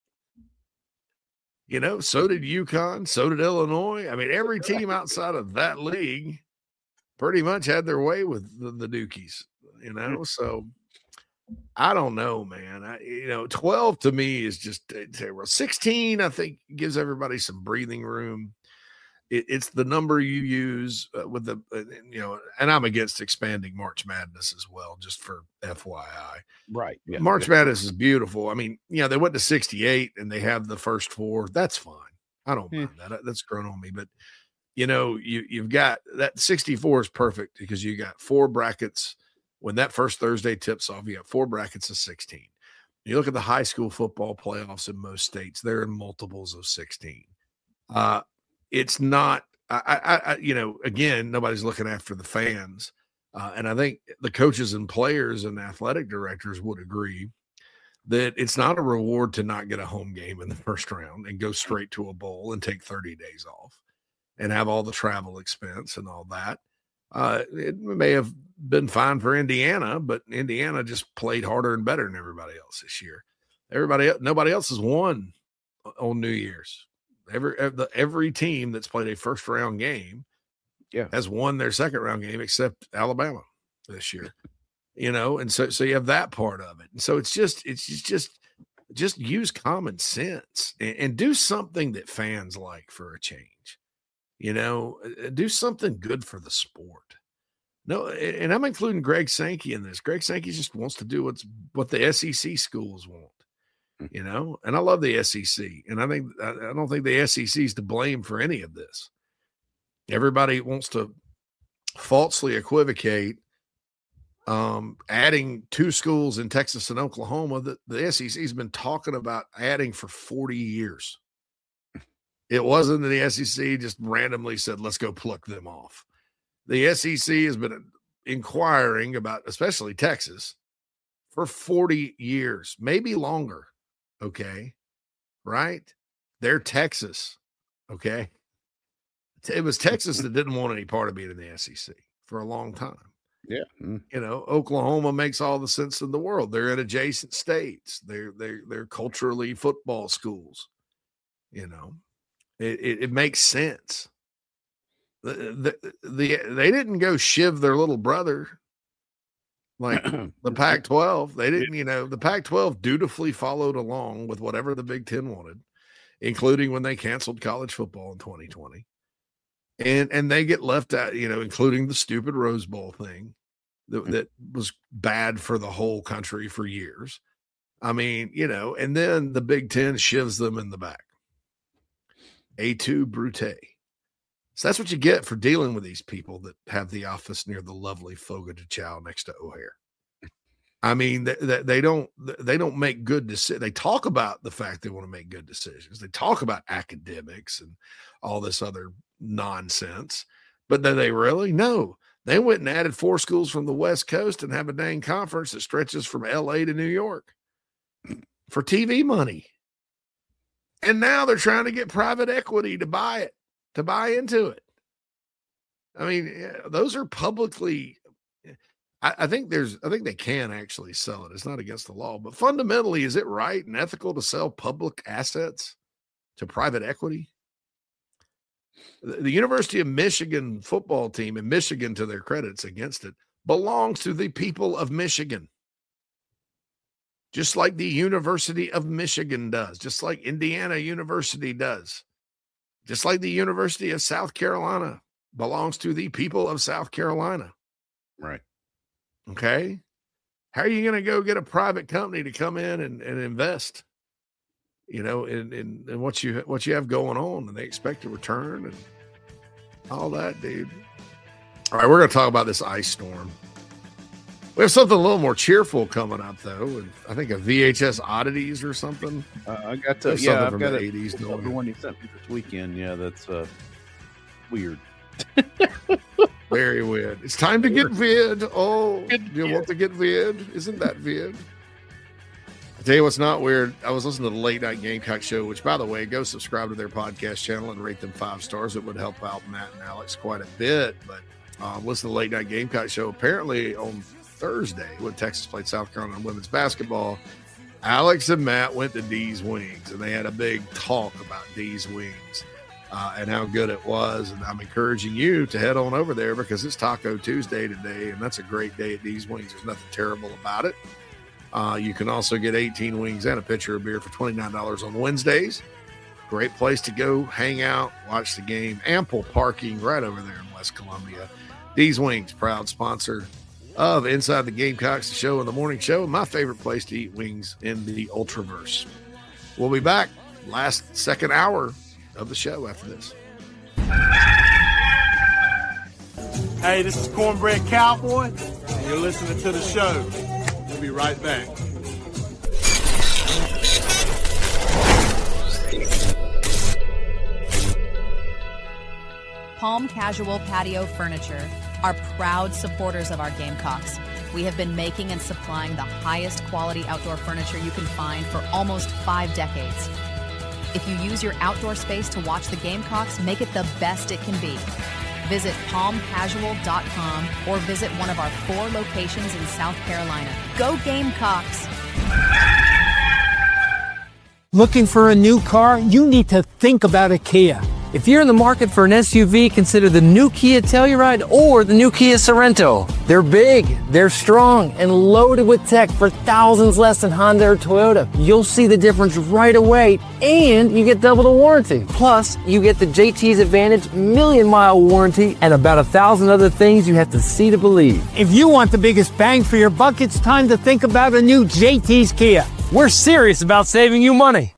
So did UConn, so did Illinois. I mean, every team outside of that league pretty much had their way with the Dukies, So I don't know, man. 12 to me is just terrible. 16, I think, gives everybody some breathing room. It's the number you use with the, and I'm against expanding March Madness as well, just for FYI. Right. Yeah, March Madness is beautiful. I mean, they went to 68 and they have the first 4. That's fine. I don't mind that. That's grown on me. But, you've got that 64 is perfect because you got 4 brackets. When that first Thursday tips off, you got 4 brackets of 16. You look at the high school football playoffs in most states, they're in multiples of 16. It's not, again, nobody's looking after the fans. And I think the coaches and players and athletic directors would agree that it's not a reward to not get a home game in the first round and go straight to a bowl and take 30 days off and have all the travel expense and all that. It may have been fine for Indiana, but Indiana just played harder and better than everybody else this year. Nobody else has won on New Year's. Every team that's played a first round game has won their second round game except Alabama this year, and so you have that part of it. And so it's just use common sense and do something that fans like for a change, do something good for the sport. No, and I'm including Greg Sankey in this. Greg Sankey just wants to do what the SEC schools want. And I love the SEC, and I don't think the SEC is to blame for any of this. Everybody wants to falsely equivocate adding 2 schools in Texas and Oklahoma that the SEC has been talking about adding for 40 years. It wasn't that the SEC just randomly said, let's go pluck them off. The SEC has been inquiring about, especially Texas, for 40 years, maybe longer. Okay. Right. They're Texas. Okay. It was Texas that didn't want any part of being in the SEC for a long time. Yeah. Oklahoma makes all the sense in the world. They're in adjacent states. They're culturally football schools. It makes sense. They didn't go shiv their little brother. Like the Pac-12, they didn't, the Pac-12 dutifully followed along with whatever the Big Ten wanted, including when they canceled college football in 2020. And they get left out, including the stupid Rose Bowl thing that was bad for the whole country for years. I mean, and then the Big Ten shivs them in the back. A2 Brute. So that's what you get for dealing with these people that have the office near the lovely Fogo de Chao next to O'Hare. I mean, they don't make good decisions. They talk about the fact they want to make good decisions. They talk about academics and all this other nonsense, but do they really? No. They went and added 4 schools from the West Coast and have a dang conference that stretches from LA to New York for TV money. And now they're trying to get private equity to buy it. To buy into it. I mean, those are publicly, I think they can actually sell it. It's not against the law, but fundamentally, is it right and ethical to sell public assets to private equity? The University of Michigan football team, and Michigan, to their credits against it, belongs to the people of Michigan. Just like the University of Michigan does, just like Indiana University does. Just like the University of South Carolina belongs to the people of South Carolina. Right. Okay. How are you going to go get a private company to come in and invest, in what you have going on, and they expect a return and all that, dude. All right. We're going to talk about this ice storm. We have something a little more cheerful coming up, though. And I think a VHS Oddities or something. I've got from the the 80s. The one you sent me this weekend. Yeah, that's weird. Very weird. It's time to get vid. Oh, you want to get vid? Isn't that vid? I'll tell you what's not weird. I was listening to the Late Night Gamecock Show, which, by the way, go subscribe to their podcast channel and rate them 5 stars. It would help out Matt and Alex quite a bit. But listen to the Late Night Gamecock Show. Apparently on Thursday, when Texas played South Carolina in women's basketball, Alex and Matt went to D's Wings, and they had a big talk about D's Wings and how good it was. And I'm encouraging you to head on over there because it's Taco Tuesday today, and that's a great day at D's Wings. There's nothing terrible about it. You can also get 18 wings and a pitcher of beer for $29 on Wednesdays. Great place to go hang out, watch the game. Ample parking right over there in West Columbia. D's Wings, proud sponsor of Inside the Gamecocks, the show in the morning show, and my favorite place to eat wings in the Ultraverse. We'll be back second hour of the show after this. Hey, this is Cornbread Cowboy, and you're listening to the show. We'll be right back. Palm Casual Patio Furniture are proud supporters of our Gamecocks. We have been making and supplying the highest quality outdoor furniture you can find for almost 5 decades. If you use your outdoor space to watch the Gamecocks, make it the best it can be. Visit palmcasual.com or visit one of our 4 locations in South Carolina. Go Gamecocks! Looking for a new car? You need to think about a Kia. If you're in the market for an SUV, consider the new Kia Telluride or the new Kia Sorento. They're big, they're strong, and loaded with tech for thousands less than Honda or Toyota. You'll see the difference right away, and you get double the warranty. Plus, you get the JT's Advantage 1,000,000-mile warranty and about 1,000 other things you have to see to believe. If you want the biggest bang for your buck, it's time to think about a new JT's Kia. We're serious about saving you money.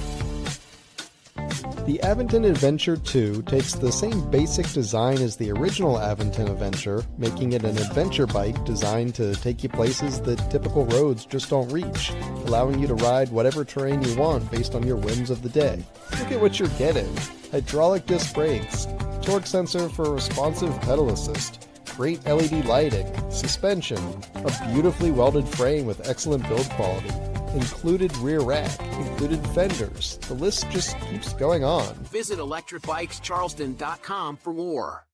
The Aventon Adventure 2 takes the same basic design as the original Aventon Adventure, making it an adventure bike designed to take you places that typical roads just don't reach, allowing you to ride whatever terrain you want based on your whims of the day. Look at what you're getting. Hydraulic disc brakes, torque sensor for responsive pedal assist, great LED lighting, suspension, a beautifully welded frame with excellent build quality, included rear rack, included fenders. The list just keeps going on. Visit electricbikescharleston.com for more.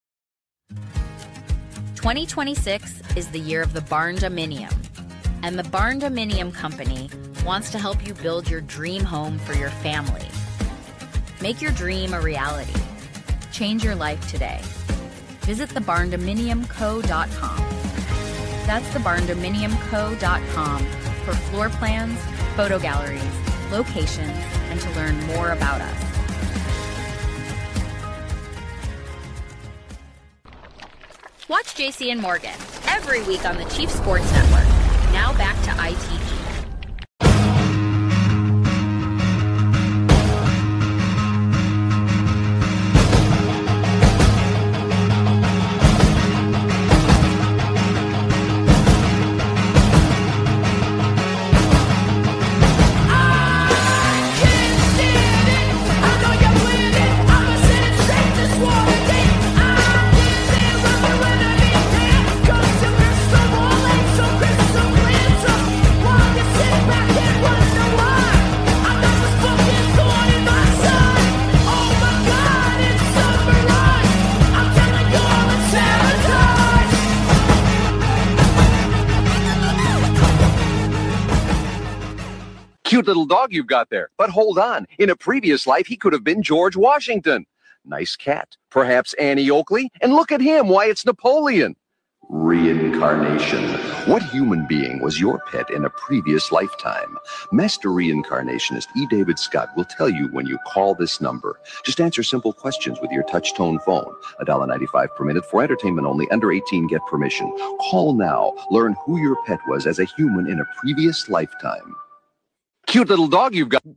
2026 is the year of the Barn-Dominium, and the Barn-Dominium Company wants to help you build your dream home for your family. Make your dream a reality. Change your life today. Visit thebarndominiumco.com. That's thebarndominiumco.com for floor plans, photo galleries, locations, and to learn more about us. Watch JC and Morgan every week on the Chief Sports Network. Now back to ITG. Cute little dog you've got there. But hold on. In a previous life, he could have been George Washington. Nice cat. Perhaps Annie Oakley. And look at him. Why, it's Napoleon. Reincarnation. What human being was your pet in a previous lifetime? Master reincarnationist E. David Scott will tell you when you call this number. Just answer simple questions with your touch-tone phone. $1.95 per minute for entertainment only. Under 18, get permission. Call now. Learn who your pet was as a human in a previous lifetime. Cute little dog you've got.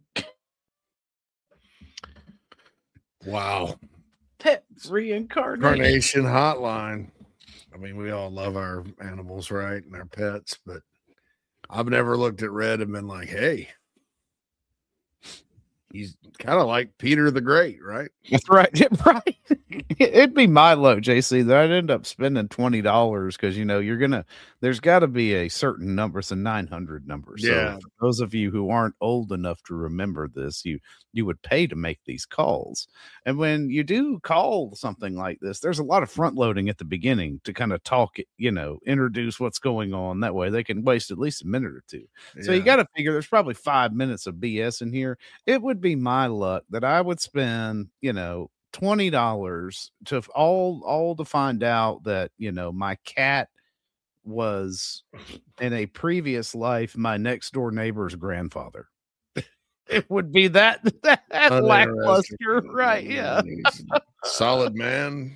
Wow. Pet reincarnation. Incarnation hotline. I mean, we all love our animals, right? And our pets, but I've never looked at Red and been like, hey, he's kind of like Peter the Great, right? That's right. Right. It'd be my luck, JC, that I'd end up spending $20 because there's got to be a certain number. It's a 900 number. Yeah. So for those of you who aren't old enough to remember this, you would pay to make these calls. And when you do call something like this, there's a lot of front loading at the beginning to kind of talk, introduce what's going on. That way they can waste at least a minute or two. So you got to figure there's probably 5 minutes of BS in here. It would be my luck that I would spend, $20 to all to find out that my cat was in a previous life my next door neighbor's grandfather. It would be that lackluster, right? Yeah. Solid man,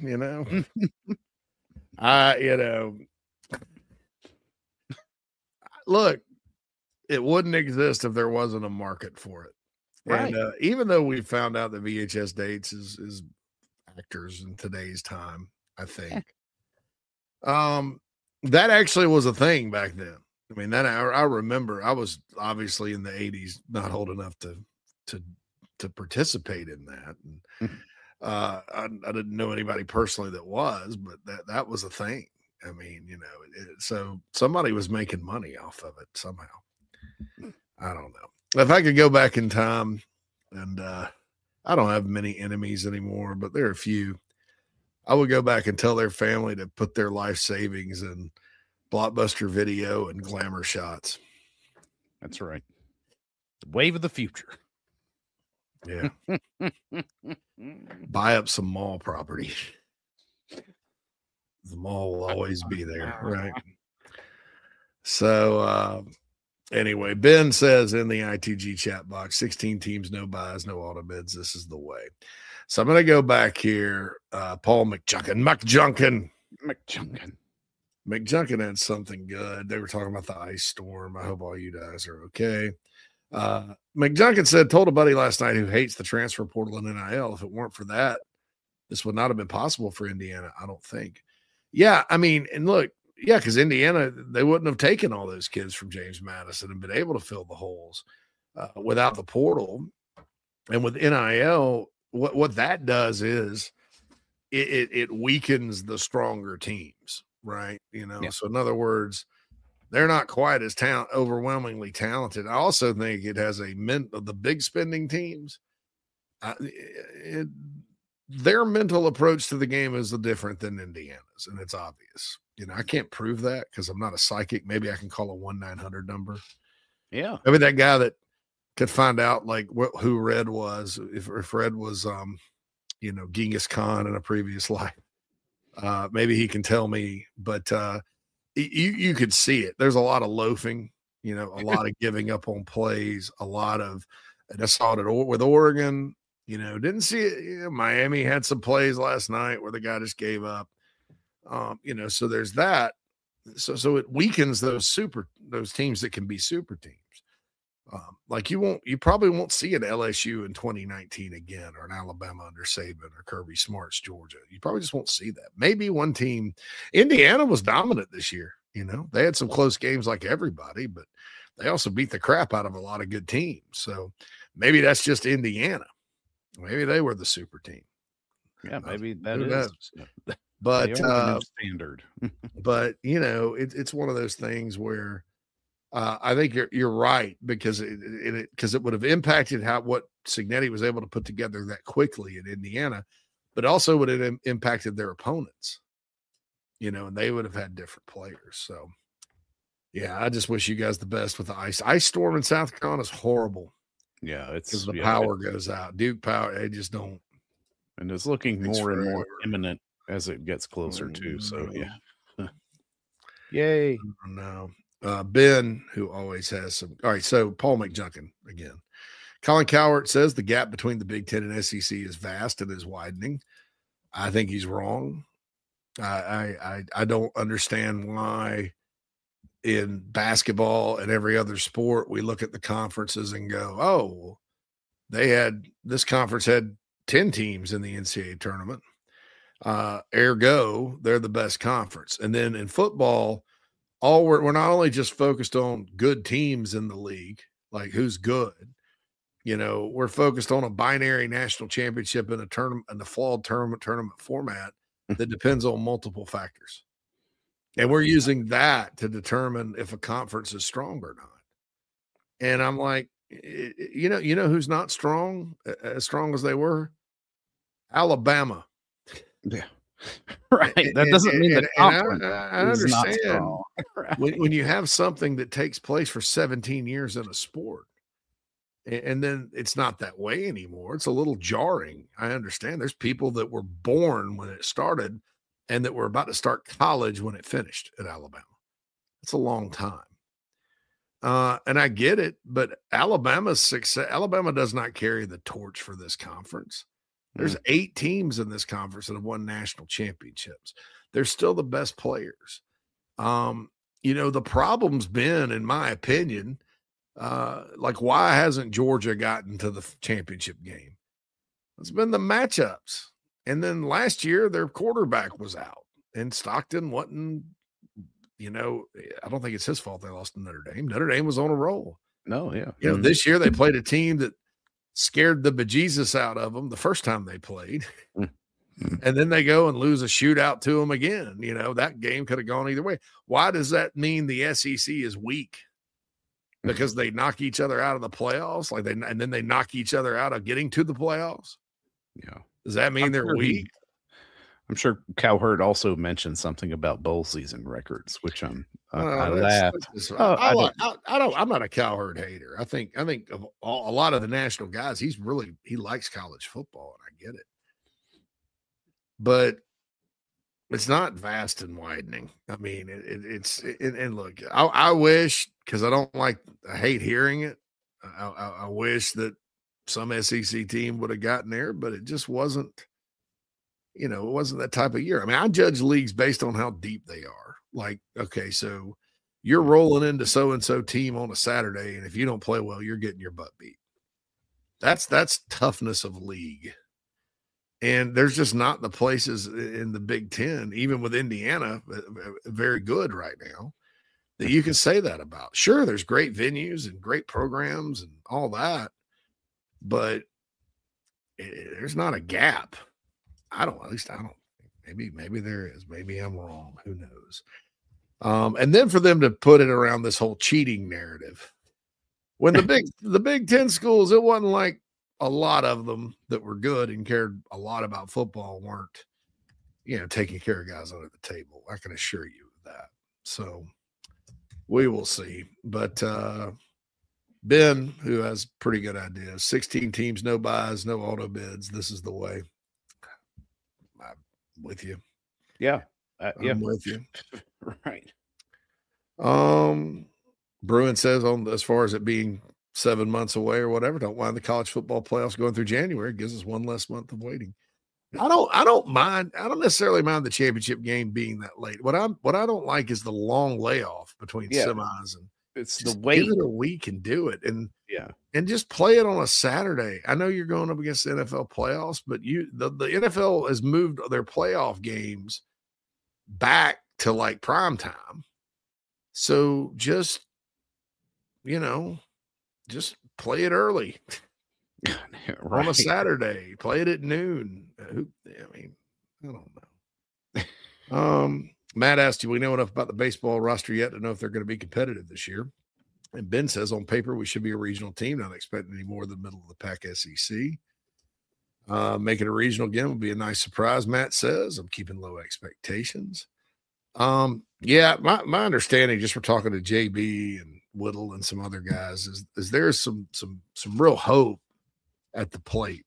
look, it wouldn't exist if there wasn't a market for it. Right. And even though we found out that VHS dates is actors in today's time, I think that actually was a thing back then. I mean, that I remember. I was obviously in the 80s, not old enough to participate in that. And, I didn't know anybody personally that was, but that was a thing. I mean, so somebody was making money off of it somehow. I don't know. If I could go back in time, and I don't have many enemies anymore, but there are a few, I would go back and tell their family to put their life savings in Blockbuster Video and Glamour Shots. That's right. The wave of the future. Yeah. Buy up some mall property. The mall will always be there, right? So, anyway, Ben says in the ITG chat box, 16 teams, no buys, no auto bids. This is the way. So I'm going to go back here. Paul McJunkin had something good. They were talking about the ice storm. I hope all you guys are okay. McJunkin said, told a buddy last night who hates the transfer portal and NIL, if it weren't for that, this would not have been possible for Indiana, I don't think. Yeah, I mean, and look, yeah, because Indiana, they wouldn't have taken all those kids from James Madison and been able to fill the holes without the portal. And with NIL, what that does is it weakens the stronger teams, right? Yeah. So in other words, they're not quite as overwhelmingly talented. I also think it has of the big spending teams. Their mental approach to the game is different than Indiana's, and it's obvious. I can't prove that because I'm not a psychic. Maybe I can call a 1-900 number. Yeah. Maybe that guy that could find out like who Red was, if Red was, Genghis Khan in a previous life. Maybe he can tell me, but you could see it. There's a lot of loafing, a lot of giving up on plays, and I saw it with Oregon. Didn't see it. Miami had some plays last night where the guy just gave up. So there's that. So it weakens those teams that can be super teams. Like you probably won't see an LSU in 2019 again, or an Alabama under Saban, or Kirby Smart's Georgia. You probably just won't see that. Maybe one team. Indiana was dominant this year. They had some close games like everybody, but they also beat the crap out of a lot of good teams. So maybe that's just Indiana. Maybe they were the super team. Yeah, maybe that is. But standard. But it's one of those things where I think you're right, because it would have impacted what Cignetti was able to put together that quickly in Indiana, but also would have impacted their opponents. And they would have had different players. So yeah, I just wish you guys the best with the ice storm in South Carolina is horrible. Yeah, it's because the power goes out. Duke power, they just don't. And it's looking more and more imminent as it gets closer too. So yeah. Yay. No. Ben, who always has some. All right, so Paul McJunkin again. Colin Cowart says the gap between the Big Ten and SEC is vast and is widening. I think he's wrong. I don't understand why in basketball and every other sport we look at the conferences and go, oh, this conference had 10 teams in the NCAA tournament. Ergo, they're the best conference. And then in football, we're not only just focused on good teams in the league, like who's good. we're focused on a binary national championship in a tournament, in the flawed tournament format that depends on multiple factors. And we're using that to determine if a conference is strong or not. And I'm like, who's not strong, as strong as they were? Alabama. Yeah. Right. That doesn't mean that I understand right. when you have something that takes place for 17 years in a sport, and then it's not that way anymore. It's a little jarring. I understand. There's people that were born when it started and that were about to start college when it finished at Alabama. It's a long time. And I get it, but Alabama's success, Alabama does not carry the torch for this conference. There's 8 teams in this conference that have won national championships. They're still the best players. The problem's been, in my opinion, why hasn't Georgia gotten to the championship game? It's been the matchups. And then last year, their quarterback was out, and Stockton wasn't, I don't think it's his fault they lost to Notre Dame. Notre Dame was on a roll. No, yeah. This year they played a team that scared the bejesus out of them the first time they played. And then they go and lose a shootout to them again. That game could have gone either way. Why does that mean the SEC is weak? Because they knock each other out of the playoffs, and then they knock each other out of getting to the playoffs? Yeah. Does that mean they're weak? I'm sure Cowherd also mentioned something about bowl season records, which I laughed. I'm not a Cowherd hater. I think of a lot of the national guys, he likes college football, and I get it. But it's not vast and widening. I mean, and look, I wish, because I hate hearing it. I wish that some SEC team would have gotten there, but it just wasn't. It wasn't that type of year. I mean, I judge leagues based on how deep they are. Like, okay, so you're rolling into so-and-so team on a Saturday, and if you don't play well, you're getting your butt beat. That's toughness of league. And there's just not the places in the Big Ten, even with Indiana, very good right now, that you can say that about. Sure, there's great venues and great programs and all that, but there's not a gap. I don't. Maybe there is. Maybe I'm wrong. Who knows? And then for them to put it around this whole cheating narrative, when the Big Ten schools, it wasn't like a lot of them that were good and cared a lot about football weren't, taking care of guys under the table. I can assure you of that. So we will see. But Ben, who has pretty good ideas, 16 teams, no buys, no auto bids. This is the way. With you. Yeah. I'm with you. Right. Bruin says as far as it being 7 months away or whatever, don't mind the college football playoffs going through January. It gives us one less month of waiting. I don't mind. I don't necessarily mind the championship game being that late. What I don't like is the long layoff between semis, and it's the wait. Give it a week and do it. And yeah. And just play it on a Saturday. I know you're going up against the NFL playoffs, but the NFL has moved their playoff games back to like prime time. So just play it early on a Saturday. Play it at noon. I don't know. Matt asked, do we know enough about the baseball roster yet to know if they're going to be competitive this year? And Ben says, on paper, we should be a regional team, not expecting any more than middle of the pack SEC. Making a regional game would be a nice surprise, Matt says. I'm keeping low expectations. My understanding, just from talking to JB and Whittle and some other guys, is there's some real hope at the plate.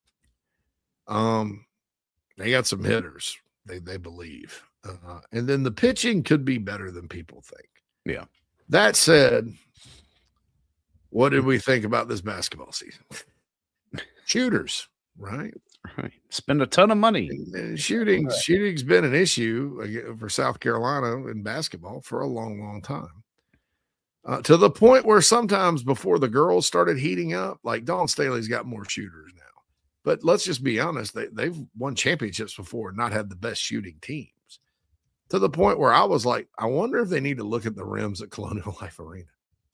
They got some hitters, they believe. And then the pitching could be better than people think. Yeah. That said, what did we think about this basketball season? Shooters, right? Right. Spend a ton of money. And shooting's been an issue for South Carolina in basketball for a long, long time. To the point where sometimes before the girls started heating up, like Dawn Staley's got more shooters now. But let's just be honest, they've won championships before and not had the best shooting teams. To the point where I was like, I wonder if they need to look at the rims at Colonial Life Arena.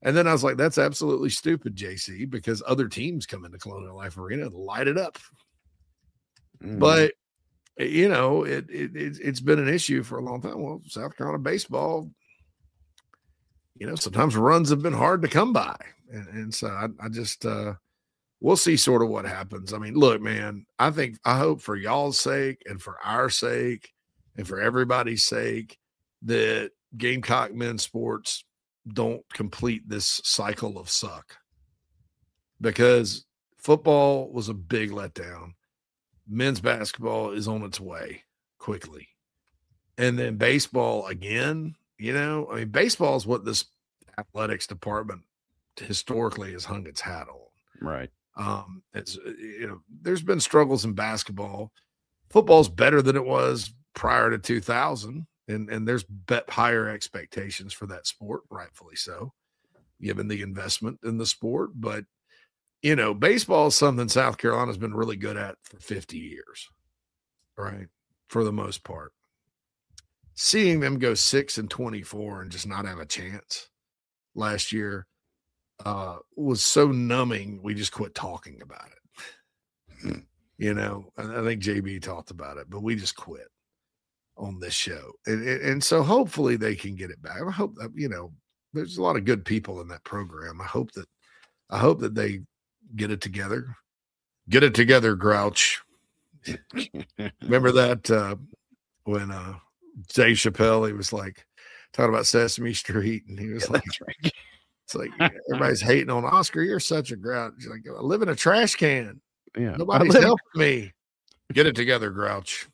And then I was like, that's absolutely stupid, JC, because other teams come into Colonial Life Arena and light it up. But, you know, it's been an issue for a long time. Well, South Carolina baseball, you know, sometimes runs have been hard to come by. And so I just we'll see sort of what happens. I mean, look, man, I hope for y'all's sake and for our sake and for everybody's sake that Gamecock men's sports don't complete this cycle of suck, because football was a big letdown. Men's basketball is on its way quickly. And then baseball again, you know, I mean, baseball is what this athletics department historically has hung its hat on. Right. It's, you know, there's been struggles in basketball. Football's better than it was prior to 2000. And there's higher expectations for that sport, rightfully so, given the investment in the sport. But, you know, baseball is something South Carolina's been really good at for 50 years, right? For the most part. Seeing them go 6-24 and just not have a chance last year was so numbing, we just quit talking about it. You know, I think JB talked about it, but we just quit on this show. And so hopefully they can get it back. I hope that, you know, there's a lot of good people in that program. I hope that they get it together. Get it together, Grouch. Remember that when Dave Chappelle, he was like talking about Sesame Street, and he was like, right. It's like everybody's hating on Oscar. You're such a grouch. He's like, I live in a trash can. Yeah, nobody's helping me. Get it together, Grouch.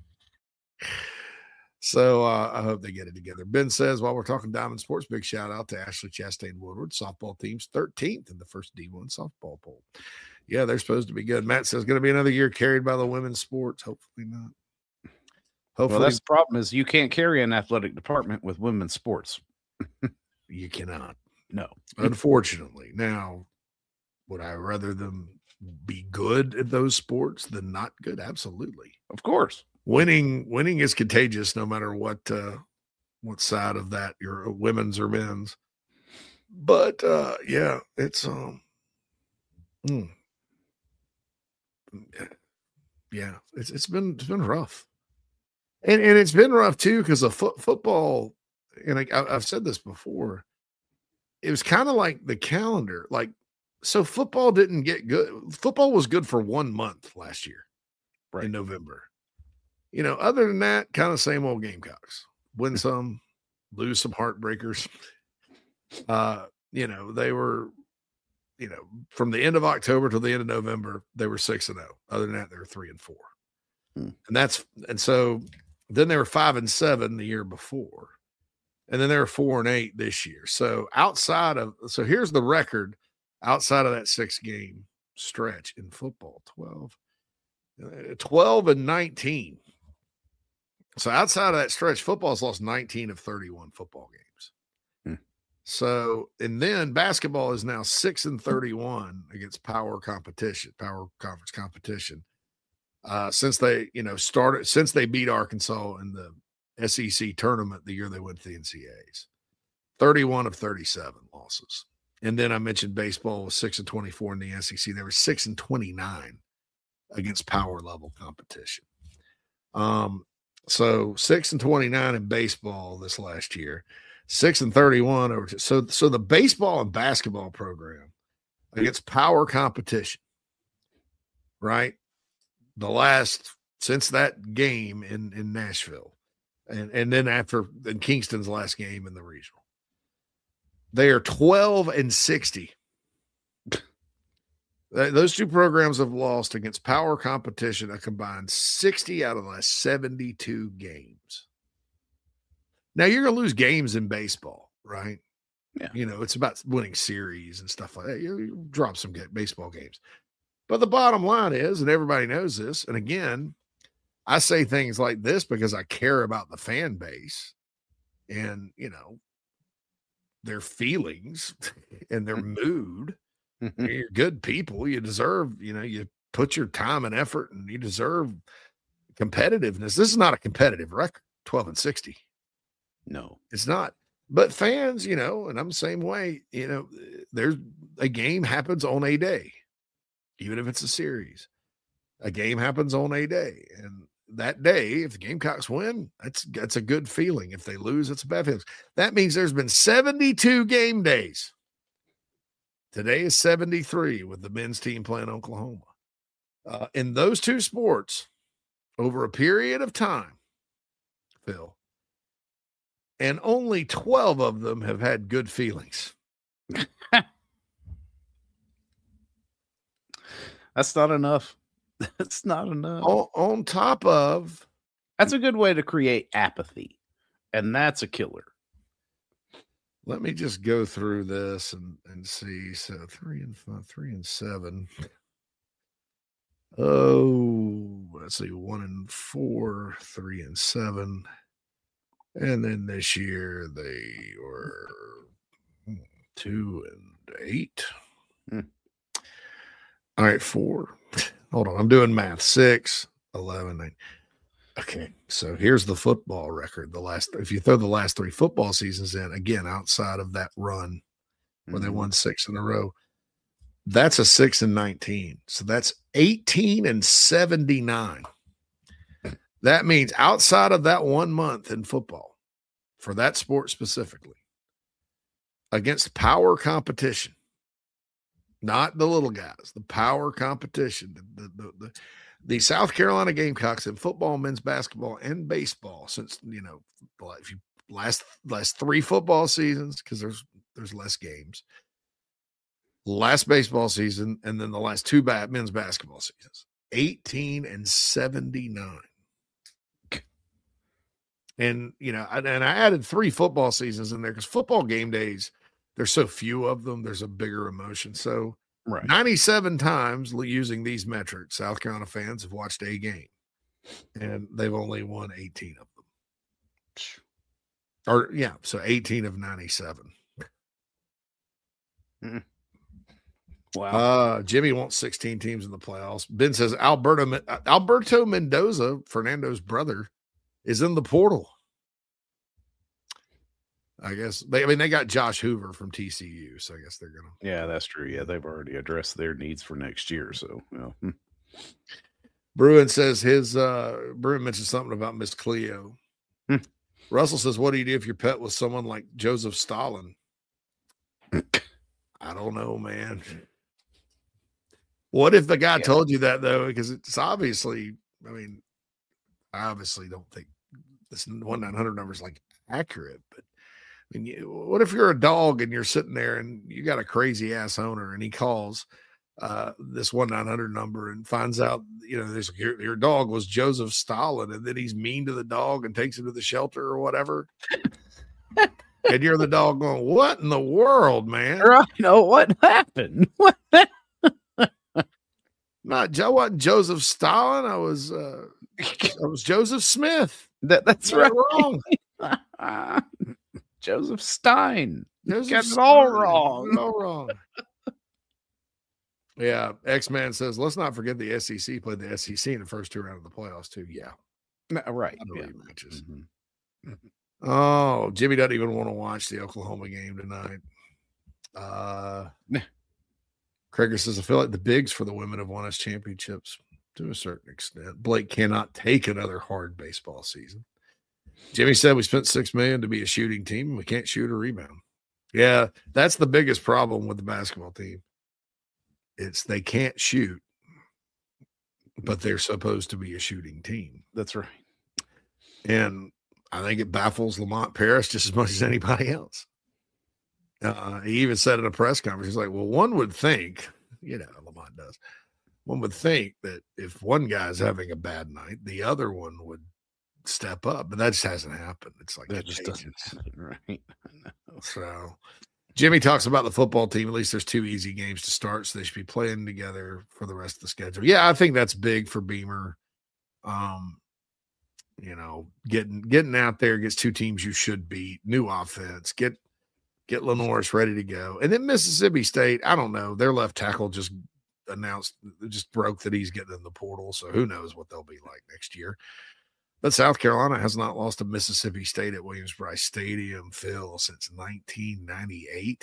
So I hope they get it together. Ben says, while we're talking Diamond Sports, big shout out to Ashley Chastain Woodward. Softball team's 13th in the first D1 softball poll. Yeah, they're supposed to be good. Matt says, going to be another year carried by the women's sports. Hopefully not. Hopefully. Well, that's the problem, is you can't carry an athletic department with women's sports. You cannot. No. Unfortunately. Now, would I rather them be good at those sports than not good? Absolutely. Of course. Winning is contagious no matter what side of that you're, women's or men's. But yeah, it's yeah, it's been rough. And it's been rough too, because of football, and I've said this before, it was kind of like the calendar. Like, so football didn't get good. Football was good for 1 month last year, right, in November. You know, other than that, kind of same old Gamecocks. Win some, lose some heartbreakers. You know, they were, you know, from the end of October to the end of November, they were 6-0. Other than that, they were 3-4. And so then they were 5-7 the year before. And then they were 4-8 this year. So here's the record outside of that 6-game stretch in football: 12-19. So outside of that stretch, football's lost 19 of 31 football games. So, and then basketball is now 6-31 against power conference competition. Since they, you know, since they beat Arkansas in the SEC tournament the year they went to the NCAAs, 31 of 37 losses. And then I mentioned baseball was 6-24 in the SEC. They were 6-29 against power level competition. So 6-29 in baseball this last year, 6-31 over. So the baseball and basketball program against power competition, right? Since that game in Nashville, and then in Kingston's last game in the regional, they are 12-60. Those two programs have lost against power competition a combined 60 out of the last 72 games. Now, you're going to lose games in baseball, right? Yeah. You know, it's about winning series and stuff like that. You drop some baseball games. But the bottom line is, and everybody knows this, and again, I say things like this because I care about the fan base and, you know, their feelings and their mood. You're good people. You deserve, you know, you put your time and effort, and you deserve competitiveness. This is not a competitive record, 12-60. No, it's not. But fans, and I'm the same way, there's a game happens on a day, even if it's a series. A game happens on a day. And that day, if the Gamecocks win, that's a good feeling. If they lose, it's a bad feeling. That means there's been 72 game days. Today is 73 with the men's team playing Oklahoma. In those two sports, over a period of time, Phil, and only 12 of them have had good feelings. That's not enough. That's not enough. On top of, that's a good way to create apathy, and that's a killer. Let me just go through this and see. So 3 and 5, 3 and 7. Oh, let's see, 1 and 4, 3 and 7. And then this year they were 2 and 8. All right, 4. Hold on, I'm doing math. 6, 11, 9. Okay, so here's the football record. If you throw the last 3 football seasons in, again, outside of that run where they won 6 in a row, that's a 6 and 19. So that's 18 and 79. That means outside of that 1 month in football, for that sport specifically, against power competition, not the little guys, the power competition, the South Carolina Gamecocks in football, men's basketball, and baseball, since, if you last 3 football seasons, because there's less games, last baseball season, and then the last 2 men's basketball seasons, 18 and 79. And, and I added 3 football seasons in there because football game days, there's so few of them, there's a bigger emotion. So 97 times using these metrics, South Carolina fans have watched a game, and they've only won 18 of them. So 18 of 97. Wow. Jimmy wants 16 teams in the playoffs. Ben says Alberto Mendoza, Fernando's brother, is in the portal. I guess they got Josh Hoover from TCU, so I guess they're gonna. Yeah, that's true. Yeah, they've already addressed their needs for next year. So, Bruin says Bruin mentioned something about Miss Cleo. Russell says, "What do you do if your pet was someone like Joseph Stalin?" I don't know, man. What if the guy told you that, though? Because it's obviously, I obviously don't think this 1-900 number is like accurate, but what if you're a dog and you're sitting there and you got a crazy ass owner and he calls this 1-900 number and finds out, your dog was Joseph Stalin, and then he's mean to the dog and takes him to the shelter or whatever. And you're the dog going, what in the world, man? Right. What happened? I wasn't Joseph Stalin. I was Joseph Smith. That's right. Wrong. Joseph Stein. Joseph Got it Stein. all wrong. All wrong. Yeah. X-Man says, let's not forget the SEC played the SEC in the first 2 rounds of the playoffs too. Yeah. Right. Matches. Oh, Jimmy doesn't even want to watch the Oklahoma game tonight. Craig says, I feel like the bigs for the women have won us championships to a certain extent. Blake cannot take another hard baseball season. Jimmy said we spent $6 million to be a shooting team and we can't shoot or rebound. Yeah, that's the biggest problem with the basketball team. It's they can't shoot, but they're supposed to be a shooting team. That's right. And I think it baffles Lamont Paris just as much as anybody else. He even said in a press conference, he's like, well, one would think, Lamont does, one would think that if one guy's having a bad night, the other one would step up, but that just hasn't happened. It's like that just doesn't happen, right? So Jimmy talks about the football team. At least there's 2 easy games to start, so they should be playing together for the rest of the schedule. Yeah, I think that's big for Beamer. Getting out there against 2 teams you should beat, new offense, get Lenoris ready to go. And then Mississippi State, I don't know, their left tackle just broke that he's getting in the portal, so who knows what they'll be like next year. But South Carolina has not lost to Mississippi State at Williams-Brice Stadium, Phil, since 1998.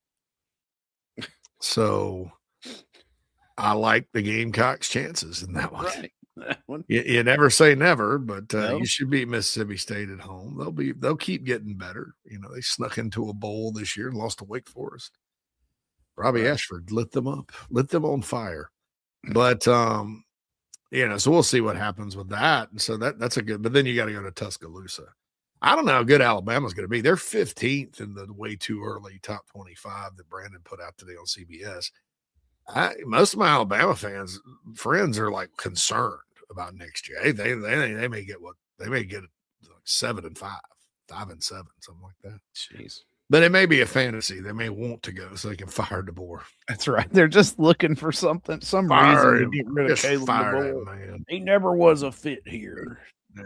So I like the Gamecocks' chances in that one. Right. That one. You never say never, but you should beat Mississippi State at home. They'll keep getting better. You know, they snuck into a bowl this year and lost to Wake Forest. Robbie Ashford lit them up, lit them on fire. But you know, so we'll see what happens with that. And so that's a good, but then you got to go to Tuscaloosa. I don't know how good Alabama's going to be. They're 15th in the way too early top 25 that Brandon put out today on CBS. Most of my Alabama friends are like concerned about next year. They may get like 7-5, 5-7, something like that. Jeez. But it may be a fantasy. They may want to go so they can fire DeBoer. That's right. They're just looking for some reason to get rid of Caleb DeBoer. Man. He never was a fit here.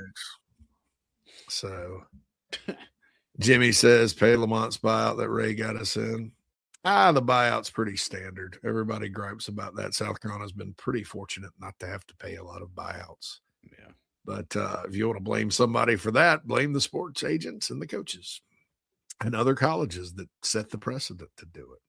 So Jimmy says, pay Lamont's buyout that Ray got us in. The buyout's pretty standard. Everybody gripes about that. South Carolina's been pretty fortunate not to have to pay a lot of buyouts. Yeah. But if you want to blame somebody for that, blame the sports agents and the coaches and other colleges that set the precedent to do it.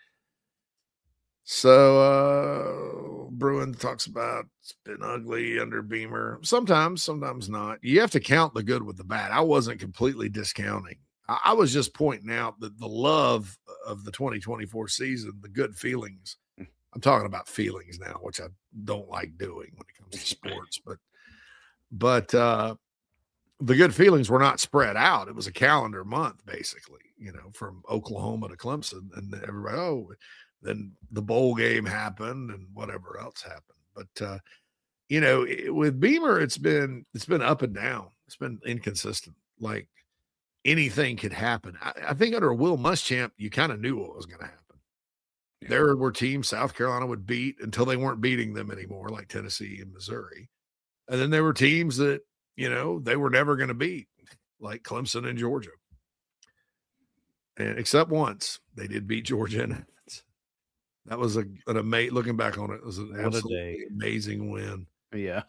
So Bruin talks about it's been ugly under Beamer. Sometimes not. You have to count the good with the bad. I wasn't completely discounting. I was just pointing out that the love of the 2024 season, the good feelings. I'm talking about feelings now, which I don't like doing when it comes to sports, but the good feelings were not spread out. It was a calendar month, basically, you know, from Oklahoma to Clemson, and everybody, then the bowl game happened and whatever else happened. But you know, with Beamer, it's been up and down. It's been inconsistent. Like anything could happen. I think under Will Muschamp, you kind of knew what was going to happen. Yeah. There were teams South Carolina would beat until they weren't beating them anymore, like Tennessee and Missouri. And then there were teams that, you know, they were never going to beat, like Clemson and Georgia. And except once, they did beat Georgia in Athens. That was an amazing, looking back on it, it was an absolutely amazing win. Yeah.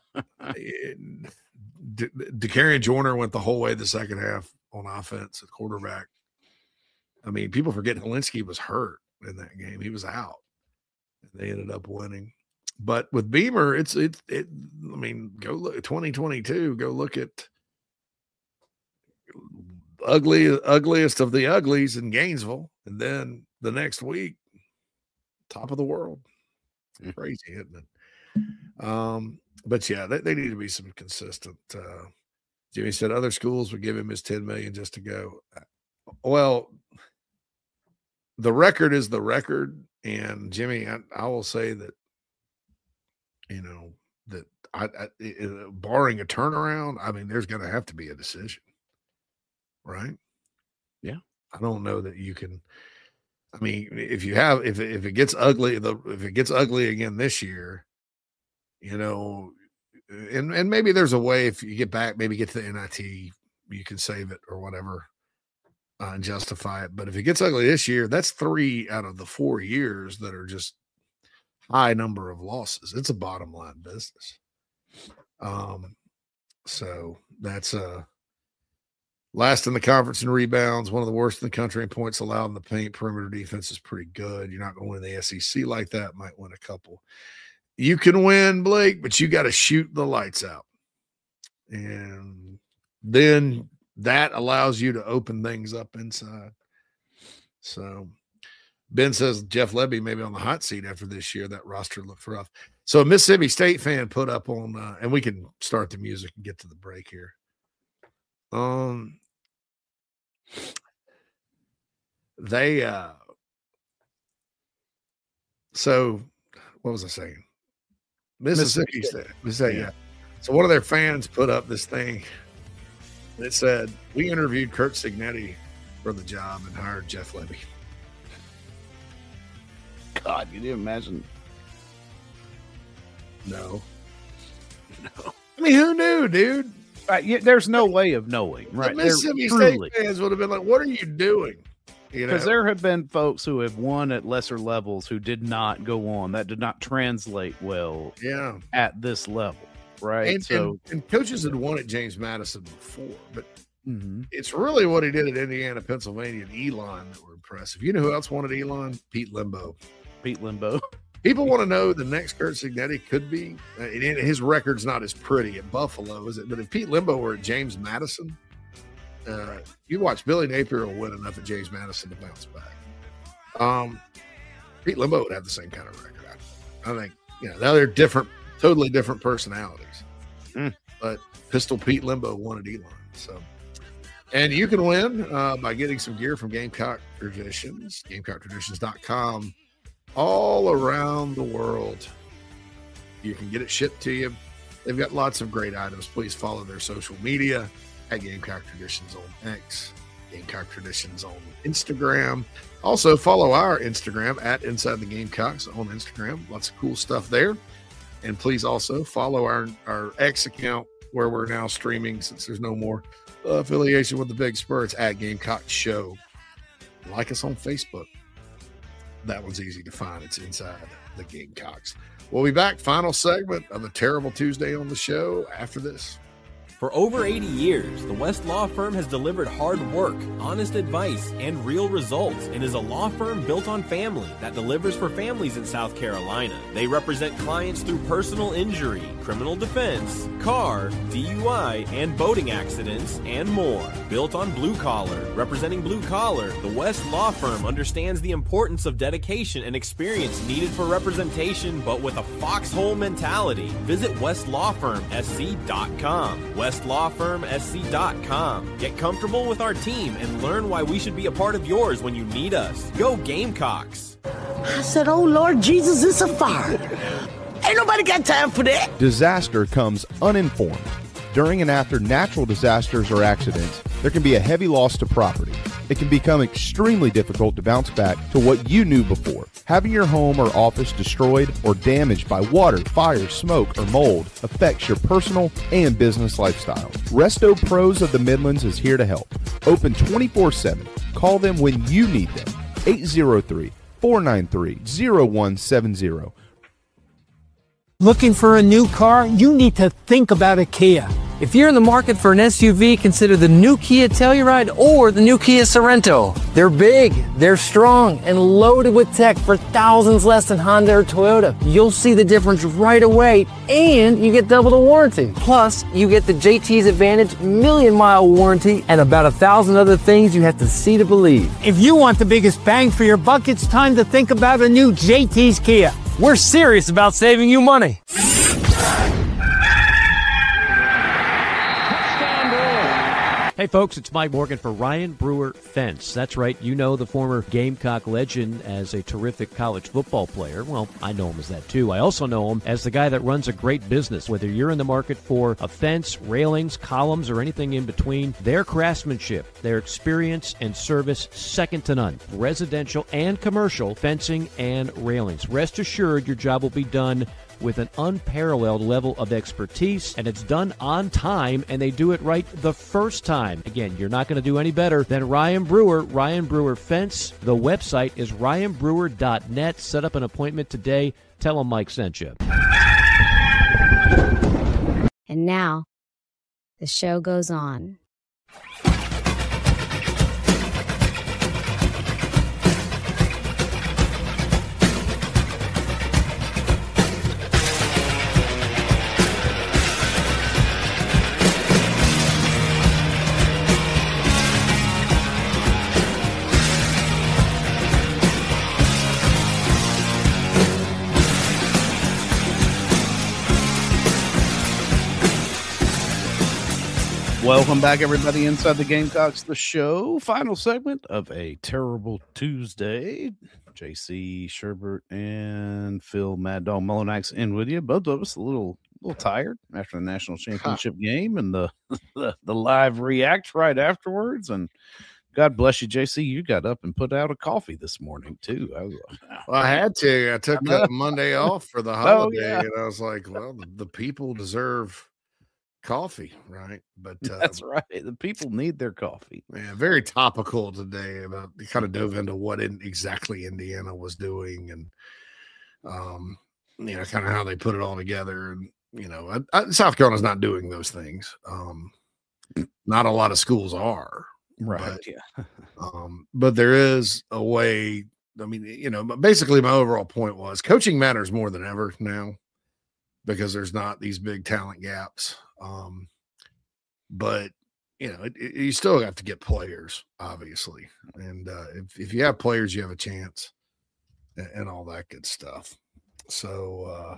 DeCarrion Joyner went the whole way the second half on offense at quarterback. I mean, people forget Helinski was hurt in that game. He was out. And they ended up winning. But with Beamer, I mean, go look at 2022, go look at ugliest of the uglies in Gainesville. And then the next week, top of the world. Crazy, isn't it? But yeah, they need to be some consistent. Jimmy said other schools would give him his $10 million just to go. Well, the record is the record. And Jimmy, I will say that, you know, that I barring a turnaround, I mean, there's going to have to be a decision, right? Yeah. I don't know that you can. I mean, if it gets ugly, if it gets ugly again this year, you know, and maybe there's a way if you get back, maybe get to the NIT, you can save it or whatever and justify it. But if it gets ugly this year, that's 3 out of the 4 years that are just high number of losses. It's a bottom line business. So that's last in the conference in rebounds, one of the worst in the country in points allowed in the paint. Perimeter defense is pretty good. You're not going to win the SEC like that. Might win a couple. You can win, Blake, but you got to shoot the lights out. And then that allows you to open things up inside. So Ben says Jeff Lebby may be on the hot seat after this year. That roster looked rough. So a Mississippi State fan put up on, and we can start the music and get to the break here. So what was I saying? Mississippi State. Yeah. So one of their fans put up this thing that said, we interviewed Curt Cignetti for the job and hired Jeff Lebby. God, can you imagine? No. I mean, who knew, dude? Right, there's no way of knowing, right? The Mississippi State fans would have been like, what are you doing? Because there have been folks who have won at lesser levels who did not go on. That did not translate well at this level. right? And coaches had won at James Madison before, but it's really what he did at Indiana, Pennsylvania, and Elon that were impressive. You know who else won at Elon? Pete Limbo. People want to know the next Curt Cignetti could be. His record's not as pretty at Buffalo, is it? But if Pete Limbo were at James Madison, you watch Billy Napier will win enough at James Madison to bounce back. Pete Limbo would have the same kind of record. I think, now they're different, totally different personalities. But Pistol Pete Limbo won at Elon. So, and you can win by getting some gear from Gamecock Traditions, GamecockTraditions.com. All around the world. You can get it shipped to you. They've got lots of great items. Please follow their social media at Gamecock Traditions on X, Gamecock Traditions on Instagram. Also, follow our Instagram at Inside the Gamecocks on Instagram. Lots of cool stuff there. And please also follow our X account where we're now streaming since there's no more affiliation with the Big Spurs at Gamecock Show. Like us on Facebook. That one's easy to find. It's Inside the Gamecocks. We'll be back. Final segment of a terrible Tuesday on the show after this. For over 80 years, the West Law Firm has delivered hard work, honest advice, and real results, and is a law firm built on family that delivers for families in South Carolina. They represent clients through personal injury, criminal defense, car, DUI, and boating accidents, and more. Built on blue collar, representing blue collar, the West Law Firm understands the importance of dedication and experience needed for representation, but with a foxhole mentality. Visit westlawfirmsc.com. westlawfirmsc.com. Get comfortable with our team and learn why we should be a part of yours when you need us. Go Gamecocks! I said, oh Lord Jesus, it's a fire. Ain't nobody got time for that. Disaster comes uninformed. During and after natural disasters or accidents, there can be a heavy loss to property. It can become extremely difficult to bounce back to what you knew before. Having your home or office destroyed or damaged by water, fire, smoke, or mold affects your personal and business lifestyle. Resto Pros of the Midlands is here to help. Open 24/7. Call them when you need them. 803-493-0170. Looking for a new car? You need to think about a Kia. If you're in the market for an SUV, consider the new Kia Telluride or the new Kia Sorento. They're big, they're strong, and loaded with tech for thousands less than Honda or Toyota. You'll see the difference right away, and you get double the warranty. Plus, you get the JT's Advantage million-mile warranty and about 1,000 other things you have to see to believe. If you want the biggest bang for your buck, it's time to think about a new JT's Kia. We're serious about saving you money. Hey folks, it's Mike Morgan for Ryan Brewer Fence. That's right, you know the former Gamecock legend as a terrific college football player. Well, I know him as that too. I also know him as the guy that runs a great business. Whether you're in the market for a fence, railings, columns, or anything in between, their craftsmanship, their experience and service, second to none. Residential and commercial fencing and railings. Rest assured your job will be done with an unparalleled level of expertise, and it's done on time, and they do it right the first time. Again, you're not going to do any better than Ryan Brewer, Ryan Brewer Fence. The website is ryanbrewer.net. Set up an appointment today. Tell them Mike sent you. And now, the show goes on. Welcome back, everybody, inside the Gamecocks, the show. Final segment of a terrible Tuesday. JC Sherbert and Phil Mad Dog Mullinax in with you. Both of us a little tired after the national championship game and the live react right afterwards. And God bless you, JC. You got up and put out a coffee this morning too. I had to. I took Monday off for the holiday, and I was like, well, the people deserve coffee, right? But that's right. The people need their coffee. Yeah, very topical today. About kind of dove into what exactly Indiana was doing, and kind of how they put it all together. And South Carolina's not doing those things. Not a lot of schools are. Right. But there is a way. I mean, basically my overall point was coaching matters more than ever now because there's not these big talent gaps. But you still have to get players, obviously. And if you have players, you have a chance and all that good stuff. So,